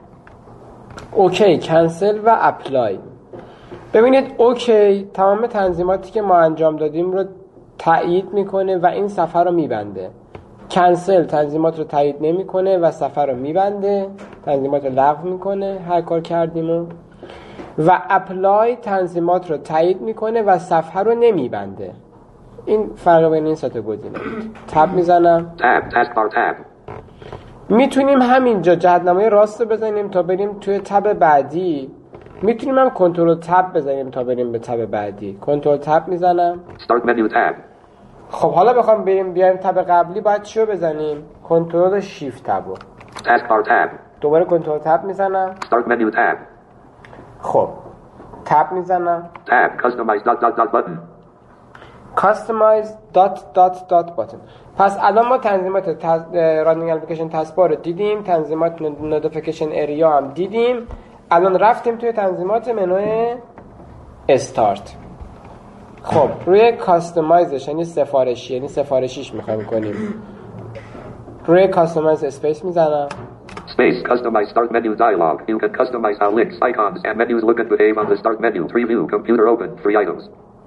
S1: اوکی، کنسل و اپلای. ببینید اوکی تمام تنظیماتی که ما انجام دادیم رو تایید میکنه و این صفحه رو میبنده. کنسل تنظیمات رو تایید نمیکنه و صفحه رو میبنده، تنظیمات رو لغو میکنه هر کار کردیم. و اپلای تنظیمات رو تایید میکنه و صفحه رو نمیبنده. این فرق بین این 3 تا گزینه. تب میزنم.
S2: Tab. Taskbar tab.
S1: میتونیم همینجا جهت‌نمای راست رو بزنیم تا بریم توی تب بعدی. میتونیم هم کنترل تب بزنیم تا بریم به تب بعدی. کنترل تب میزنم.
S2: Start menu tab.
S1: خب حالا بخوام بیایم تب قبلی باید چیو بزنیم؟ کنترل شیفت تب رو.
S2: Taskbar tab.
S1: دوباره کنترل تب میزنم.
S2: Start menu tab.
S1: خب تب میزنم.
S2: Tab. Customize dot button.
S1: Customize dot button. پس الان ما تنظیمات رانینگ اپلیکیشن تاسکبار رو دیدیم، تنظیمات نوتیفیکیشن اریا هم دیدیم. الان رفتیم توی تنظیمات منوی استارت. خب روی کاستمایزش یعنی سفارشی، یعنی سفارشیش میخوایم کنیم. روی کاستمایز اسپیس میزنم.
S2: Space. Customize start menu dialog. You can customize how links, icons, and menus look and behave on the start menu. Preview. Computer open. 3 items.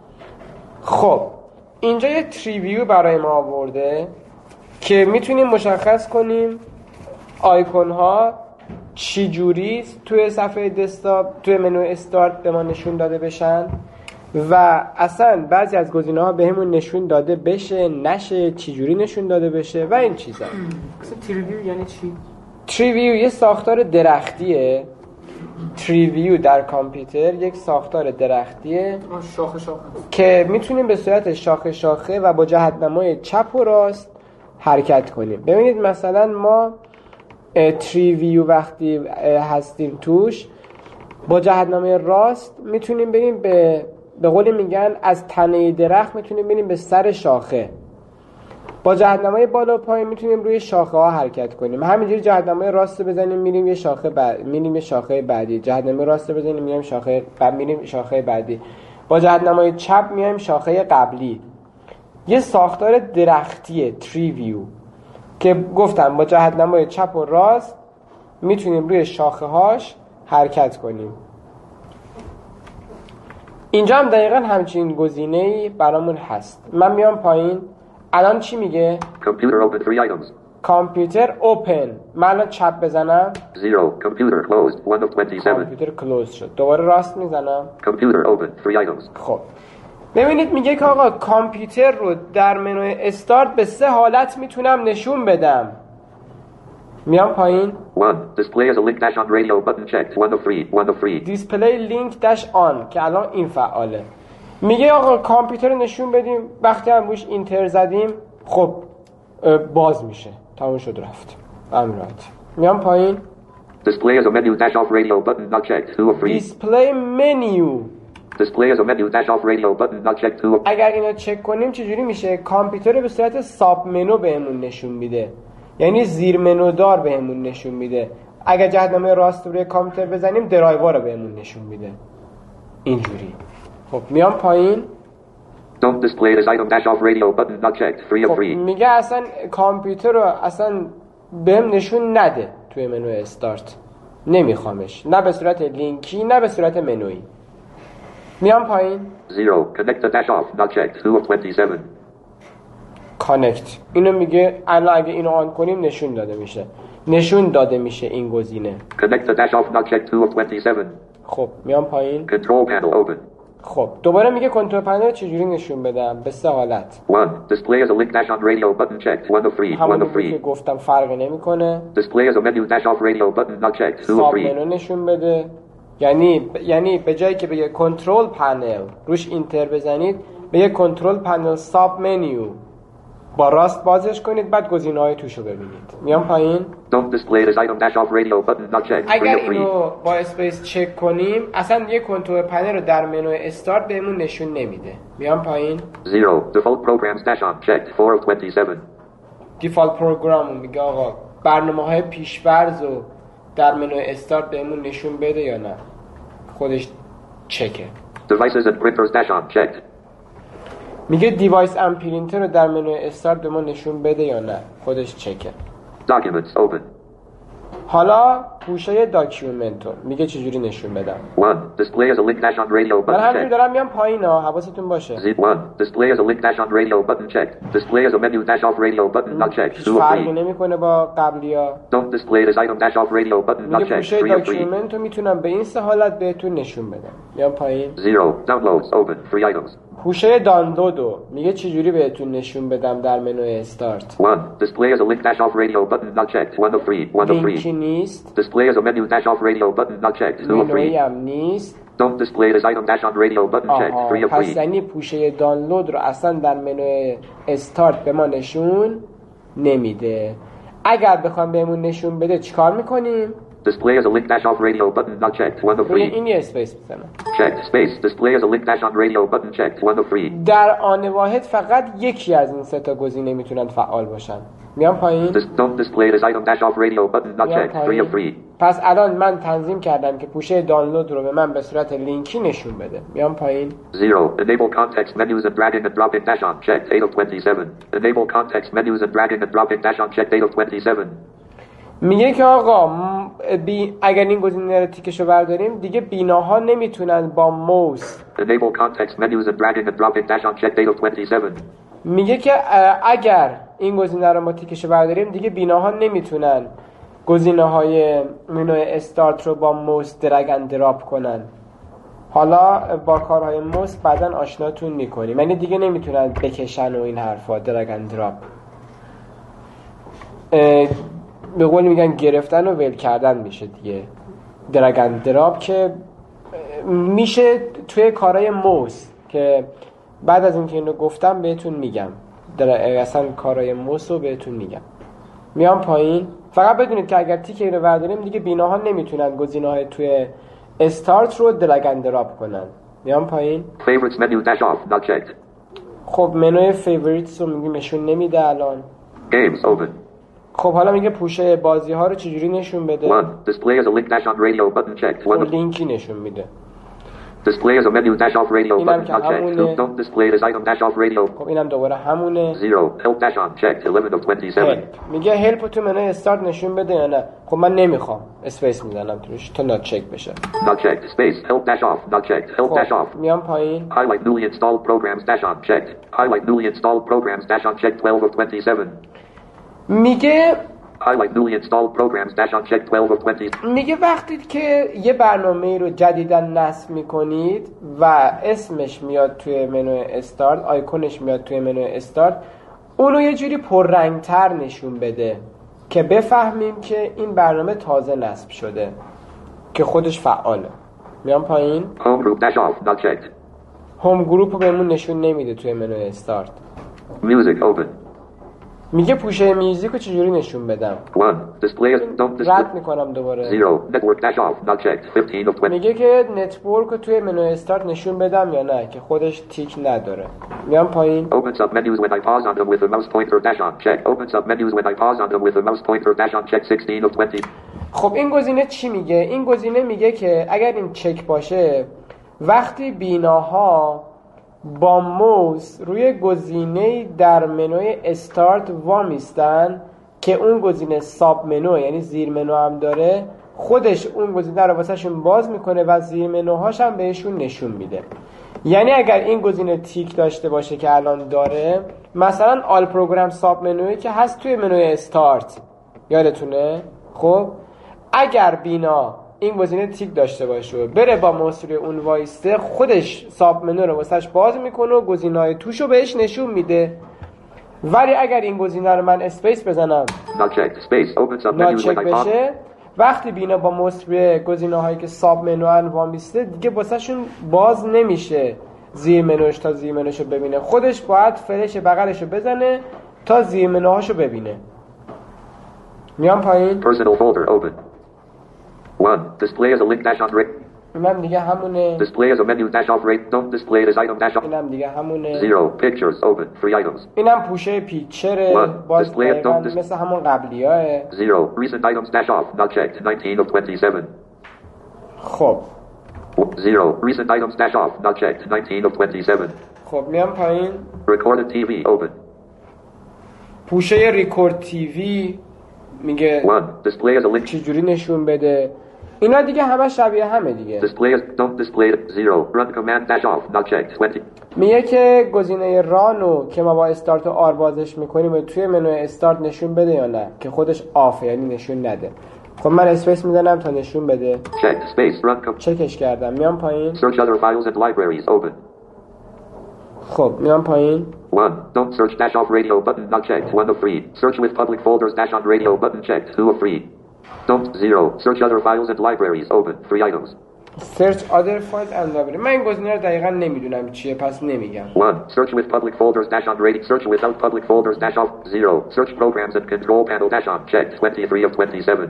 S1: خب اینجا یه تریویو برای ما آورده که میتونیم مشخص کنیم آیکون ها چی جوری توی صفحه دسکتاپ توی منو استارت به ما نشون داده بشن و اصلا بعضی از گزینه‌ها بهمون نشون داده بشه نشه، چی جوری نشون داده بشه و این چیزا.
S3: اصلا تریویو یعنی چی؟
S1: تریویو یه ساختار درختیه. تریویو در کامپیوتر یک ساختار درختیه
S3: شاخه شاخه
S1: که میتونیم به صورت شاخه شاخه و با جهت‌نمای چپ و راست حرکت کنیم. ببینید مثلا ما تریویو وقتی هستیم توش با جهت‌نمای راست میتونیم بریم به قولی میگن از تنه درخت میتونیم بریم به سر شاخه. با جهت‌نمای بالا پایین میتونیم روی شاخه ها حرکت کنیم. همینجوری جهت‌نمای راست بزنیم میریم یه شاخه میریم شاخه بعدی. جهت‌نمای راست بزنیم میریم شاخه بعدی. با جهت‌نمای چپ میایم شاخه قبلی. یه ساختار درختیه تریویو که گفتم با جهت‌نمای چپ و راست میتونیم روی شاخه هاش حرکت کنیم. اینجا هم دقیقاً همچین گزینه‌ای برامون هست. من میام پایین. الان چی میگه؟
S2: Computer open 3 items.
S1: کامپیوتر اوپن. من الان چپ بزنم
S2: 0. Computer closed. 1 of 27.
S1: کامپیوتر کلوز شد. دوباره راست میزنم.
S2: Computer open 3 items.
S1: خب ببینید میگه که آقا کامپیوتر رو در منوی استارت به 3 حالت میتونم نشون بدم. میام پایین.
S2: 1. Display as a link dash on radio button checked. 1 of 3. 1 of 3.
S1: دیسپلی لینک داش آن که الان این فعاله. میگه آقا کامپیوتر رو نشون بدیم وقتی هم روش اینتر زدیم خب باز میشه. تموم شد رفت. همین راحت. میام پایین.
S2: Display as a menu dash off radio button not checked. 2 of 3.
S1: دیسپلی منیو.
S2: Display as a menu dash off radio button not checked. 2 of
S1: اگر اینو چک کنیم چجوری میشه؟ کامپیوتر رو به صورت ساب منو بهمون نشون میده. یعنی زیر منو دار بهمون نشون میده. اگر جهت‌نمای راست روی کامپیوتر بزنیم درایور رو بهمون نشون میده. اینجوری. خب میام پایین.
S2: Don't display this item dash off radio button not checked. 3 of 3.
S1: میگه اصلا کامپیوتر رو اصلا بهم نشون نده توی منو استارت. نمیخوامش. نه به صورت لینکی نه به صورت منویی. میام پایین.
S2: 0. Connect the dash off not checked. 2 of 27.
S1: کانکت. اینو میگه الان اگه اینو آن کنیم نشون داده میشه این گزینه.
S2: Connect the dash off not checked. 2 of 27.
S1: خب میام پایین.
S2: Control panel open.
S1: خب دوباره میگه کنترل پنل چجوری نشون بدم به سه حالت.
S2: 1. Display as a link dash on radio button checked. 1 of 3. 1
S1: همونی
S2: of
S1: که
S2: 3.
S1: گفتم فرقی نمیکنه.
S2: Display as a menu dash off radio button not checked. 2 of
S1: ساب
S2: 3.
S1: منو نشون بده. یعنی به جایی که بگه کنترل پنل روش اینتر بزنید بگه کنترل پنل ساب منیو با راست بازش کنید بعد گزینه‌های توشو ببینید. میام پایین.
S2: Don't display this item dash off radio button not checked. 3
S1: اگر
S2: of 3.
S1: اینو با اسپیس چک کنیم اصلا یه کنترل پنل رو در منو استارت بهمون نشون نمیده. میام پایین.
S2: 0. Default programs dash on checked. 4 of 27.
S1: دیفالت پروگرام میگه آقا برنامه‌های پیش‌فرض رو در منو استارت بهمون نشون بده یا نه. خودش چکه.
S2: Devices and printers dash on checked.
S1: میگه دیوایس ام پرینتر رو در منو استارت به ما نشون بده یا نه. خودش چکه.
S2: Documents open.
S1: حالا پوشه داکیومنت رو میگه چجوری نشون بدم.
S2: 1. Display as a link dash on radio
S1: من
S2: button
S1: همینجور
S2: checked.
S1: دارم میام پایین ها حواستون باشه.
S2: 1. Display as a link dash on radio button checked. Display as a menu dash off radio button not checked.
S1: هیچ
S2: 2 of
S1: فرقی
S2: 3.
S1: نمیکنه با قبلیا.
S2: Don't display this item dash off radio button not
S1: میگه
S2: checked.
S1: پوشه
S2: 3 of 3.
S1: داکیومنت رو میتونم به این سه حالت بهتون نشون بدم. میام پایین.
S2: 0. Downloads open. 3 items.
S1: پوشه دانلود رو میگه چجوری بهتون نشون بدم در منو استارت.
S2: 1. Display as a link dash off radio button not checked. 1 of 3. 1 of
S1: لینکی
S2: 3.
S1: نیست.
S2: Display as a menu dash off radio button not checked. 2 of
S1: منوی
S2: 3.
S1: هم نیست.
S2: Don't display this item dash on radio button checked.
S1: آها
S2: 3 of
S1: پس
S2: 3.
S1: یعنی پوشه دانلود رو اصلا در منو استارت به ما نشون نمیده. اگر بخوام بهمون نشون بده چیکار میکنیم؟
S2: Display as a link dash off radio button not checked. 1 of
S1: روی
S2: 3.
S1: این یه اسپیس بزنم.
S2: Checked. Space. Display as a link dash on radio button checked. 1 of 3.
S1: در آن واحد فقط یکی از این سه تا گزینه میتونن فعال باشن. میام پایین.
S2: Don't display this item dash off radio button not
S1: میام
S2: checked. 3 of 3.
S1: پایین. پس الان من تنظیم کردم که پوشه دانلود رو به من به صورت لینکی نشون بده. میام پایین.
S2: 0. Enable context menus and dragging and dropping dash on checked. 8 of 27. Enable context menus and dragging and dropping dash on checked. 8 of 27.
S1: میگه که آقا اگر این گزینه رو تیکشو برداریم دیگه بیناها نمیتونن با موس.
S2: Enable context menus and dragging and dropping dash on checked. 8 of 27.
S1: میگه که اگر این گزینه رو ما تیکشو برداریم دیگه بیناها نمیتونن گزینه های منو استارت رو با موس درگ اند دراپ کنن. حالا با کارهای موس بعدن آشناتون میکنیم. یعنی دیگه نمیتونن بکشن و این حرفا درگ اند دراپ. به قول میگن گرفتن و ول کردن میشه دیگه. درگ اند دراپ که میشه توی کارهای موس که بعد از اینکه اینو گفتم بهتون میگم. اصلا کارهای موس رو بهتون میگم. میام پایین. فقط بدونید که اگر تیک اینو برداریم دیگه بیناها نمیتونن گزینه‌های توی استارت رو درگ اند دراپ کنن. میام پایین.
S2: Favorites menu dash off not checked.
S1: خب منوی فیوریتس رو میگه نشون نمیده الان.
S2: Games open.
S1: خب حالا میگه پوشه بازی ها رو چجوری نشون بده؟
S2: 1. Display as a link dash on radio button checked. 1 of
S1: لینکی نشون میده.
S2: Display as a menu dash off radio
S1: اینم
S2: button
S1: که
S2: not checked.
S1: همونه.
S2: Don't display this item dash off radio.
S1: خب اینم دوباره همونه.
S2: 0. Help dash on checked. 11 of 27.
S1: هلپ. میگه هلپ تو منوی استارت نشون بده یا نه؟ خب من نمیخوام. اسپیس میزنم توش تا نات چک بشه.
S2: Not checked. Space. Help dash off. Not checked. Help dash off.
S1: میام پایین.
S2: Highlight newly installed programs dash on checked. Highlight newly installed programs dash on checked. 12 of 27.
S1: میگه
S2: Highlight newly installed programs dash on checked. 12 of 20.
S1: میگه وقتی که یه برنامه رو جدیدن نصب میکنید و اسمش میاد توی منو استارت، آیکونش میاد توی منو استارت، اونو یه جوری پررنگتر نشون بده که بفهمیم که این برنامه تازه نصب شده که خودش فعاله. میام پایین.
S2: Home group dash off. Not checked.
S1: هوم گروپ رو بهمون نشون نمیده توی منو استارت.
S2: Music open.
S1: میگه پوشه میوزیک رو چجوری نشون بدم؟
S2: 1. Display as don't display.
S1: رد میکنم دوباره.
S2: 0. Network dash off. Not checked. 15 of 20.
S1: میگه که نتورک رو توی منو استارت نشون بدم یا نه که خودش تیک نداره. میام پایین.
S2: Open submenus when I pause on them with the mouse pointer dash on check. Open submenus when I pause on them with the mouse pointer dash on check. 16 of 20.
S1: خب این گزینه چی میگه؟ این گزینه میگه که اگر این چک باشه وقتی بیناها با موس روی گزینه در منوی استارت وامیستن که اون گزینه ساب منو یعنی زیر منو هم داره، خودش اون گزینه رو واسهشون باز میکنه و زیر منوهاش هم بهشون نشون میده. یعنی اگر این گزینه تیک داشته باشه که الان داره، مثلا آل پروگرام ساب منوی که هست توی منوی استارت، یادتونه؟ خب اگر بینا این گزینه تیک داشته باشه، بره با موس روی اون وایسته، خودش ساب منو رو واسش باز میکنه و گزینه‌های توشو بهش نشون میده. ولی اگر این گزینه رو من اسپیس بزنم ناچک بشه، وقتی بینا با موس روی گزینه‌هایی که ساب منو ان وامیسته دیگه واسهشون باز نمیشه زیر منوش تا زیر منوشو ببینه، خودش باید فلش بغلشو بزنه تا زیر منوهاشو ببینه. میام پایین.
S2: Personal folder open. 1. Display as a link dash on rate.
S1: اینم دیگه همونه.
S2: Display as a menu dash off rate. Don't display it as item dash off.
S1: اینم دیگه همونه.
S2: 0. Pictures open. 3 items.
S1: اینم پوشه پیکچره، باز دقیقا مثل همون قبلیاه.
S2: 0. Recent items dash off. Not checked. 19 of 27.
S1: خب
S2: 0. Recent items dash off. Not checked. 19 of 27.
S1: خب میام پایین.
S2: Recorded TV open.
S1: پوشه ریکورد تیوی میگه
S2: 1. Display as a link.
S1: چجوری نشون بده. اینا دیگه همه شبیه همه دیگه.
S2: Display as don't display it. 0. Run command dash off. Not checked. 20.
S1: میگه که گزینه رانو که ما با استارت و آر بازش میکنیم و توی منو استارت نشون بده یا نه، که خودش آفه یعنی نشون نده. خب من اسپیس میزنم تا نشون بده.
S2: Checked. Space. Run
S1: چکش کردم. میام پایین.
S2: Search other files and libraries open.
S1: خب میام پایین.
S2: 1. Don't search dash off radio button not checked. 1 of 3. Search with public folders dash on radio button checked. 2 of 3. Don't 0. Search other files and libraries open. 3 items.
S1: Search other files and libraries. من این گزینه رو دقیقاً نمیدونم چیه پس نمیگم.
S2: 1. Search with public folders dash on radio. Search without public folders dash off. 0. Search programs and control panel dash on checked. 23 of 27.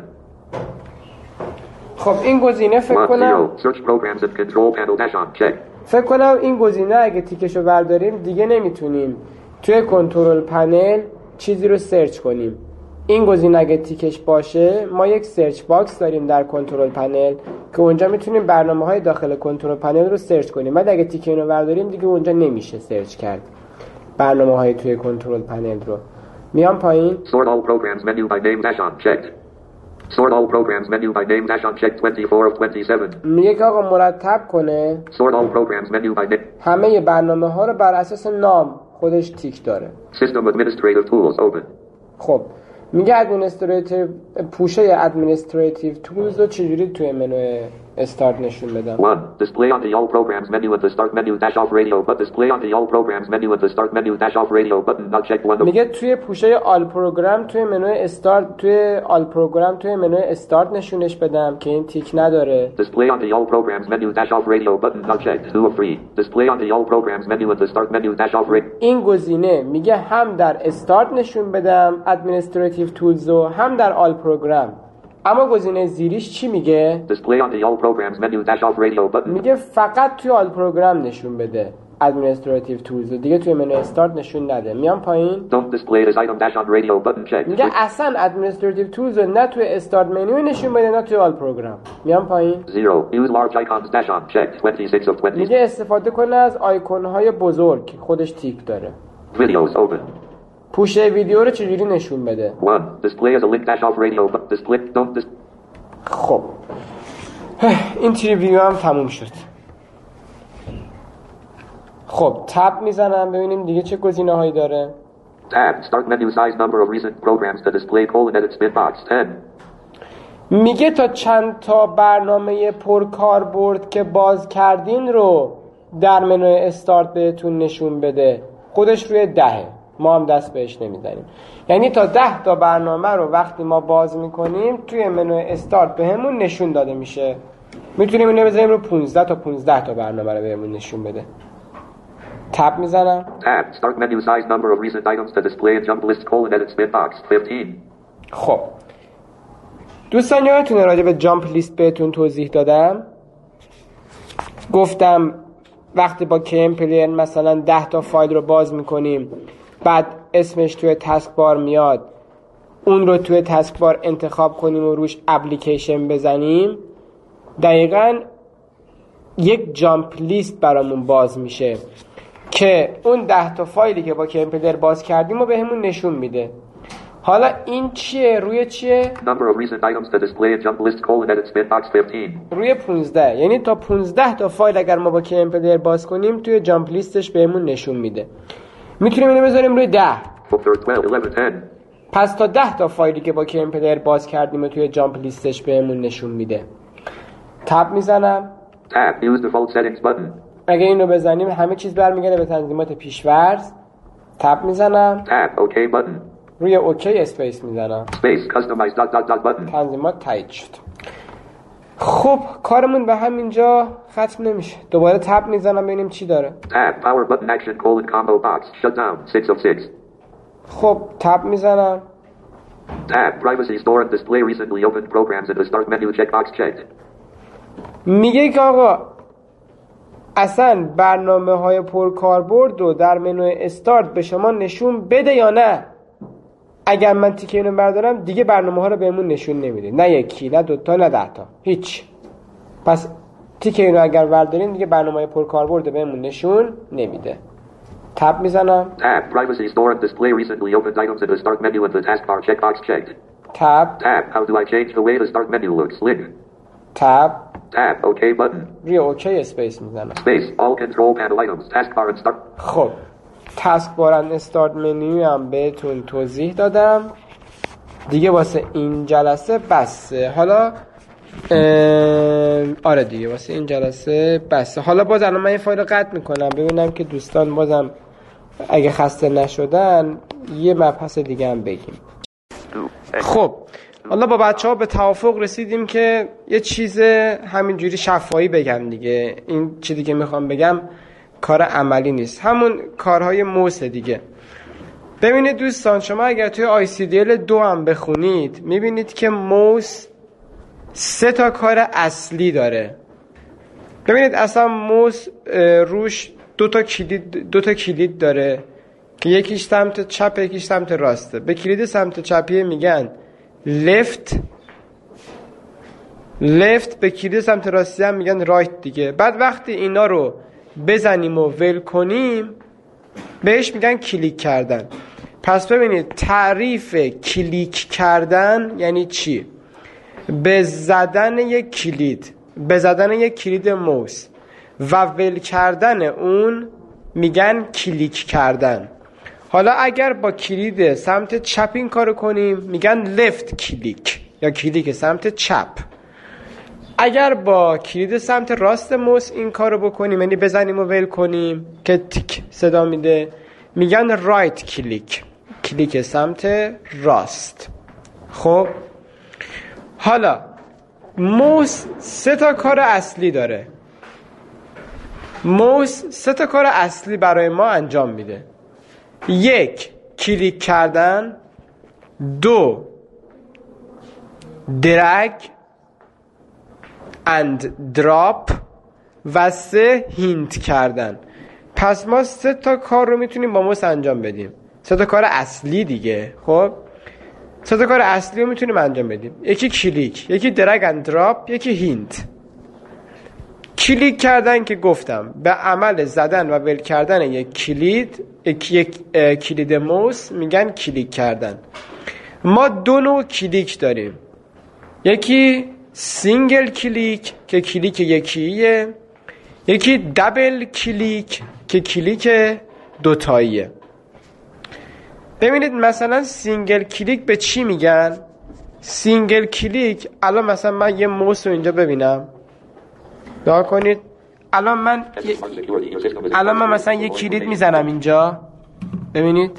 S1: خب این گزینه فکر کنم
S2: 0. Search programs and control panel dash on checked.
S1: فکر کنم این گزینه اگه تیکشو برداریم دیگه نمیتونیم توی کنترل پنل چیزی رو سرچ کنیم. این گزینه اگه تیکش باشه ما یک سرچ باکس داریم در کنترل پنل که اونجا میتونیم برنامه‌های داخل کنترل پنل رو سرچ کنیم. ولی اگه تیک اینو برداریم دیگه اونجا نمیشه سرچ کرد برنامه‌های توی کنترل پنل رو. میام پایین.
S2: Sort all programs menu by name dash on checked. Sort all programs menu by name dash on checked. 24 of 27.
S1: میگه که آقا مرتب کنه
S2: Sort all programs menu by name.
S1: همه برنامه‌ها رو بر اساس نام خودش تیک داره.
S2: System administrative tools open.
S1: خب میگه ادمنستریتیو پوشه ادمنستریتیو تولز رو چجوری توی منو استارت نشون بدم.
S2: 1. Display on the all programs menu at the start menu dash off radio but display on the all programs menu at the start menu dash off radio button not checked. 1 of
S1: میگه توی پوشه آل پروگرام توی منو استارت توی آل پروگرام توی منو استارت نشونش بدم که این تیک نداره.
S2: Display on the all programs menu dash off radio button not checked. 2 of 3. Display on the all programs menu at the start menu dash off radio.
S1: این گزینه میگه هم در استارت نشون بدم ادمنستریتیو تولز رو هم در آل پروگرام. اما گزینه زیریش چی میگه؟
S2: Display on the all programs menu dash off radio button.
S1: میگه فقط توی آل پروگرام نشون بده ادمنستریتیو تولز رو، دیگه توی منو استارت نشون نده. میام پایین.
S2: Don't display it as item dash on radio button checked.
S1: میگه اصلا ادمنستریتیو تولز رو نه توی استارت منیو نشون بده نه توی آل پروگرام. میام پایین.
S2: 0. Use large icons dash on checked. 26 of 20.
S1: میگه استفاده کنه از آیکون های بزرگ، خودش تیک داره.
S2: Videos open.
S1: پوشه ویدیو رو چجوری نشون بده؟
S2: 1. Display as a link dash off radio but display don't dis.
S1: خب این تریویو هم تموم شد. خب تب میزنم ببینیم دیگه چه گزینه هایی داره.
S2: Tab. Start menu size number of recent programs to display colon edit spin box 10.
S1: میگه تا چند تا برنامه پرکاربرد که باز کردین رو در منو استارت بهتون نشون بده. خودش روی 10، ما هم دست بهش نمیزنیم. یعنی تا 10 تا برنامه رو وقتی ما باز میکنیم توی منو استارت بهمون نشون داده میشه. میتونیم اینو بذاریم رو 15 تا 15 تا برنامه رو بهمون نشون بده. تب میزنم.
S2: Tab. Start menu size number of recent items to display in jump list colon edit spin box 15.
S1: خب دوستان یادتونه راجع به جامپ لیست بهتون توضیح دادم. گفتم وقتی با کیم پلیر مثلا 10 تا فایل رو باز میکنیم بعد اسمش توی تسک بار میاد، اون رو توی تسک بار انتخاب کنیم و روش اپلیکیشن بزنیم، دقیقاً یک جامپ لیست برامون باز میشه که اون 10 تا فایلی که با کیم پلیر باز کردیم رو بهمون نشون میده. حالا این چیه؟ روی چیه؟
S2: Number of recent items to display in jump list colon edit spin box 15.
S1: روی 15. یعنی تا 15 تا فایل اگر ما با کیم پلیر باز کنیم توی جامپ لیستش بهمون نشون میده. میتونیم اینو بذاریم روی 10.
S2: Folder 12, 11, 10.
S1: پس تا 10 تا فایلی که با کیم پلیر باز کردیم و توی جامپ لیستش بهمون نشون میده. تب میزنم.
S2: Tab. Use default settings button.
S1: اگه اینو بزنیم همه چیز برمیگرده به تنظیمات پیش‌فرض. تب میزنم.
S2: Tab. OK button.
S1: روی اوکی اسپیس میزنم.
S2: Space. Customize button.
S1: تنظیمات تایید شد. خب کارمون به همینجا ختم نمیشه. دوباره تب میزنم ببینیم چی داره.
S2: Tab. Power button action : combo box. Shut down. 6 of 6.
S1: خب تب میزنم.
S2: Tab. Privacy store and display recently opened programs in the start menu. Checkbox checked.
S1: میگه که آقا اصلا برنامه‌های پرکاربرد رو در منوی استارت به شما نشون بده یا نه. اگر من تیکه اینو بردارم دیگه برنامه‌ها رو بهمون نشون نمیده، نه یکی نه دوتا نه 10 تا، هیچ. پس تیکه اینو اگر برداریم دیگه برنامه‌های پرکاربرد بهمون نشون نمیده. تب میزنم.
S2: Tab. Privacy store and display recently opened items in the start menu and the taskbar. Checkbox checked.
S1: تب.
S2: Tab. How do I change the way the start menu looks? Link.
S1: تب.
S2: Tab. OK button.
S1: روی اوکی اسپیس میزنم.
S2: Space. All control panel items. Taskbar and start.
S1: خب تسک بار اند استارت منیو هم بهتون توضیح دادم دیگه. واسه این جلسه بسه. حالا آره دیگه واسه این جلسه بسه. حالا باز الان من این فایل رو قطع میکنم ببینم که دوستان بازم اگه خسته نشدن یه مبحث دیگه هم بگیم. خب حالا با بچه ها به توافق رسیدیم که یه چیز همینجوری شفاهی بگم دیگه. این چیزی که میخوام بگم کار عملی نیست، همون کارهای موس دیگه. ببینید دوستان شما اگر توی ICDL 2 هم بخونید میبینید که موس 3 تا کار اصلی داره. ببینید اصلا موس روش 2 تا کلید داره که یکیش سمت چپ یکیش سمت راسته. به کلید سمت چپی میگن left، به کلید سمت راستی هم میگن right دیگه. بعد وقتی اینا رو بزنیم و ول کنیم بهش میگن کلیک کردن. پس ببینید تعریف کلیک کردن یعنی چی؟ به زدن یک کلید موس و ول کردن اون میگن کلیک کردن. حالا اگر با کلید سمت چپ این کارو کنیم میگن لفت کلیک یا کلیک سمت چپ. اگر با کلید سمت راست موس این کارو بکنیم یعنی بزنیم و ول کنیم که تیک صدا میده میگن رایت کلیک، کلیک سمت راست. خب حالا موس 3 تا کار اصلی داره. موس 3 تا کار اصلی برای ما انجام میده. 1 کلیک کردن، 2 درگ and drop و 3 هینت کردن. پس ما 3 تا کار رو میتونیم با موس انجام بدیم. 3 تا کار اصلی دیگه. خب 3 تا کار اصلی رو میتونیم انجام بدیم. یکی کلیک، یکی درگ and drop، یکی هینت. کلیک کردن که گفتم به عمل زدن و ول کردن یک کلید موس میگن کلیک کردن. ما 2 نوع کلیک داریم. یکی سینگل کلیک که کلیک یکیه، یکی دبل کلیک که کلیک دوتاییه. ببینید مثلا سینگل کلیک به چی میگن؟ سینگل کلیک الان مثلا من یه موس رو اینجا ببینم، دعا کنید. الان من مثلا یه کلید میزنم اینجا، ببینید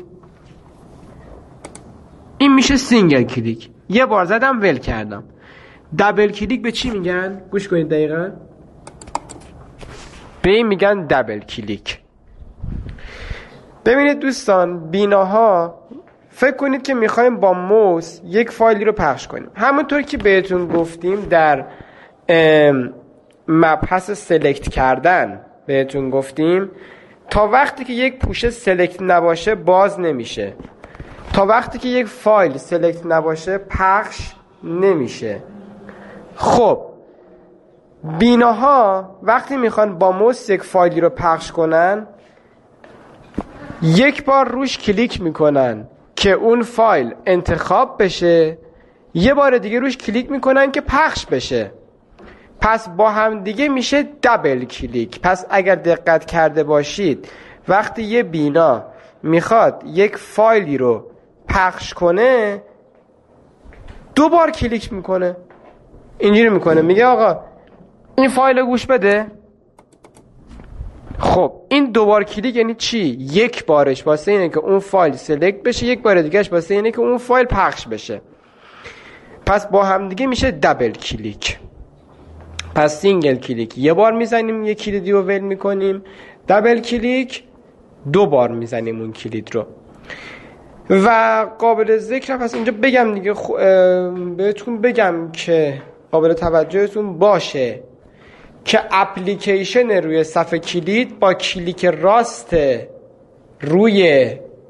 S1: این میشه سینگل کلیک. یه بار زدم ول کردم. دبل کلیک به چی میگن؟ گوش کنید دقیقا. به این میگن دبل کلیک. ببینید دوستان بیناها فکر کنید که میخوایم با موس یک فایلی رو پخش کنیم. همونطور که بهتون گفتیم در مبحث سلکت کردن بهتون گفتیم تا وقتی که یک پوشه سلکت نباشه باز نمیشه، تا وقتی که یک فایل سلکت نباشه پخش نمیشه. خب بیناها وقتی میخوان با موس یک فایلی رو پخش کنن یک بار روش کلیک میکنن که اون فایل انتخاب بشه، یه بار دیگه روش کلیک میکنن که پخش بشه. پس با هم دیگه میشه دبل کلیک. پس اگر دقت کرده باشید وقتی یه بینا میخواد یک فایلی رو پخش کنه 2 بار کلیک میکنه، اینجوری میکنه، میگه آقا این فایل گوش بده. خب این دوبار کلیک یعنی چی؟ یک بارش واسه اینه که اون فایل سلکت بشه، یک بار دیگهش واسه اینه که اون فایل پخش بشه. پس با هم دیگه میشه دبل کلیک. پس سینگل کلیک یه بار میزنیم یه کلیدی رو ول میکنیم، دبل کلیک دو بار میزنیم اون کلید رو. و قابل ذکر پس اینجا بگم دیگه بهتون بگم که قابل توجهتون باشه که اپلیکیشن روی صفحه کلید با کلیک راست روی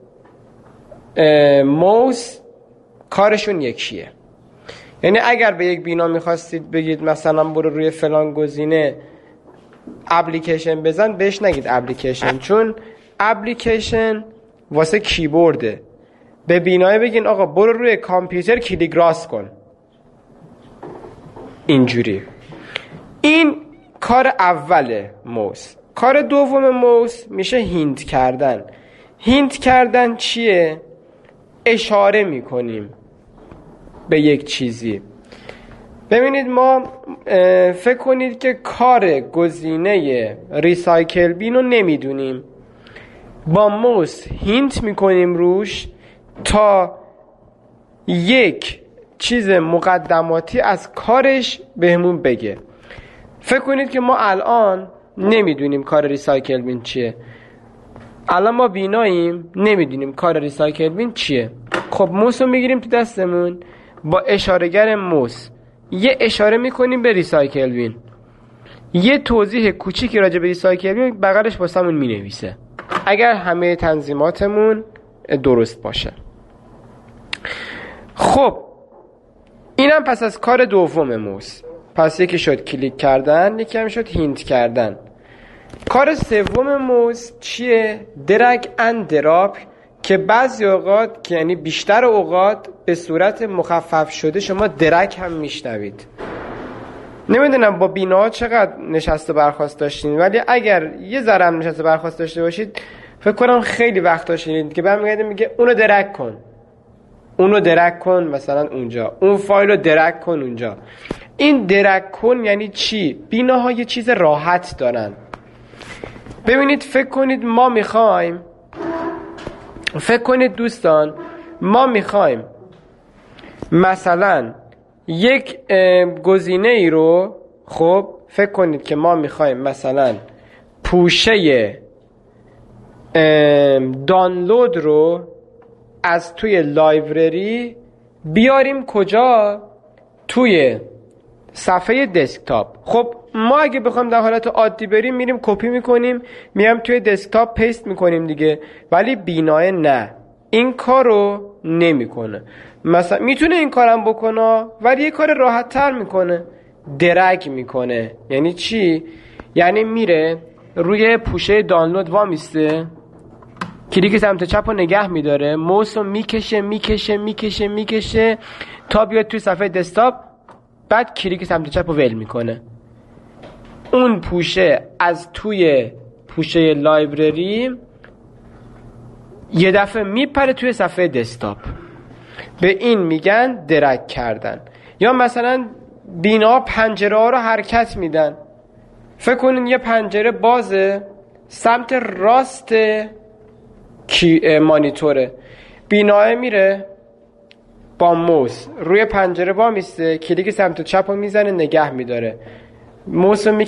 S1: موس کارشون یکیه. یعنی اگر به یک بینا میخواستید بگید مثلا برو روی فلان گزینه اپلیکیشن بزن، بهش نگید اپلیکیشن، چون اپلیکیشن واسه کیبورده. به بینای بگین آقا برو روی کامپیوتر کلیک راست کن، اینجوری. این کار اول موس. کار دوم موس میشه هینت کردن. هینت کردن چیه؟ اشاره میکنیم به یک چیزی. ببینید ما فکر کنید که کار گزینه ریسایکل بین رو نمیدونیم، با موس هینت میکنیم روش تا یک چیز مقدماتی از کارش بهمون بگه. فکر کنید که ما الان نمیدونیم کار ریسایکل بین چیه. الان ما بیناییم نمیدونیم کار ریسایکل بین چیه. خب موس رو میگیریم تو دستمون، با اشارهگر موس یه اشاره میکنیم به ریسایکل بین، یه توضیح کوچیکی راجع به ریسایکل بین بغلش واسمون مینویسه اگر همه تنظیماتمون درست باشه. خب اینم پس از کار دوم موس. پس یکی شد کلیک کردن، یکی هم شد هینت کردن. کار سوم موس چیه؟ درگ اند دراپ، که بعضی اوقات که یعنی بیشتر اوقات به صورت مخفف شده شما درگ هم میشنوید. نمیدونم با بیناها چقدر نشست و برخاست داشتین، ولی اگر یه ذره هم نشست و برخاست داشته باشید فکر کنم خیلی وقت داشتین که برمیگرده میگه اونو درگ کن، اونو درگ کن مثلا اونجا، اون فایل رو درگ کن اونجا. این درگ کن یعنی چی؟ بیناها یه چیز راحت دارن. ببینید فکر کنید دوستان ما میخوایم مثلا یک گزینه ای رو، خب فکر کنید که ما میخوایم مثلا پوشه دانلود رو از توی لایبرری بیاریم کجا؟ توی صفحه دسکتاپ. خب ما اگه بخوایم در حالت عادی بریم میریم کپی میکنیم میام توی دسکتاپ پیست میکنیم دیگه، ولی بینای نه، این کارو نمیکنه. مثلا میتونه این کارم بکنه ولی یه کار راحت تر میکنه، درگ میکنه. یعنی چی؟ یعنی میره روی پوشه دانلود وامیسته، کلیک سمت چپ رو نگه میداره، موس رو میکشه تا بیاد توی صفحه دسکتاپ، بعد کلیک سمت چپ رو ول میکنه. اون پوشه از توی پوشه لایبرری یه دفعه میپره توی صفحه دسکتاپ. به این میگن درگ کردن. یا مثلا بینا پنجره ها رو حرکت میدن. فکر کنین یه پنجره بازه سمت راست مانیتوره، بیناه میره با موس روی پنجره وامیسته، کلیک سمت چپ رو میزنه نگه میداره، موس رو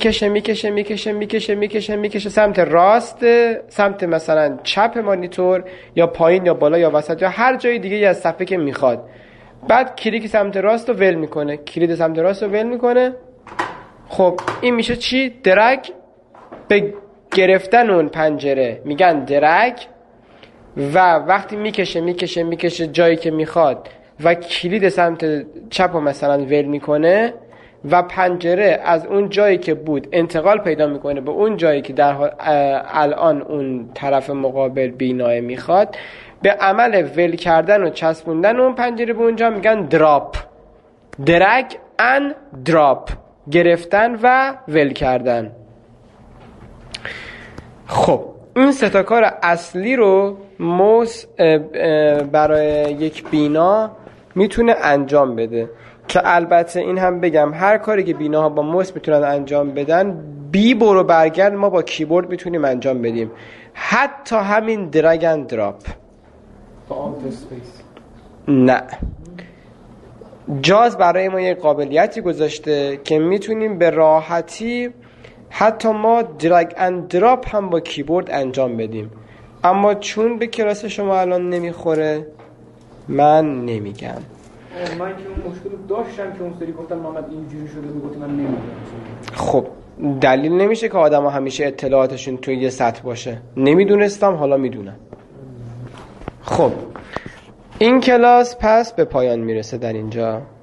S1: میکشه سمت راست، سمت مثلا چپ مانیتور یا پایین یا بالا یا وسط یا هر جای دیگه از صفحه که میخواد. بعد کلیک سمت راست رو ول میکنه، کلید سمت راست رو ول میکنه. خب این میشه چی؟ درگ. به گرفتن اون پنجره میگن درگ. و وقتی میکشه جایی که میخواد و کلید سمت چپ رو مثلا ول میکنه و پنجره از اون جایی که بود انتقال پیدا میکنه به اون جایی که در الان اون طرف مقابل بینای میخواد، به عمل ول کردن و چسبوندن اون پنجره به اونجا میگن دراپ. درگ ان دراپ، گرفتن و ول کردن. خب این سه تا کار اصلی رو موس برای یک بینا میتونه انجام بده. که البته این هم بگم هر کاری که بیناها با موس میتونن انجام بدن، بی برو برگرد ما با کیبورد میتونیم انجام بدیم. حتی همین درگ اند دراپ. نه، جاز برای ما یه قابلیتی گذاشته که میتونیم به راحتی حتی ما درگ اند دراپ هم با کیبورد انجام بدیم. اما چون به کلاس شما الان نمیخوره من نمیگم.
S3: من که اون مشکل داشتم که اون سری گفتم محمد اینجوری شده، میگفتی من نمیدونم.
S1: خب دلیل نمیشه که آدم ها همیشه اطلاعاتشون توی یه سطح باشه. نمیدونستم حالا میدونم. خب این کلاس پس به پایان میرسه در اینجا.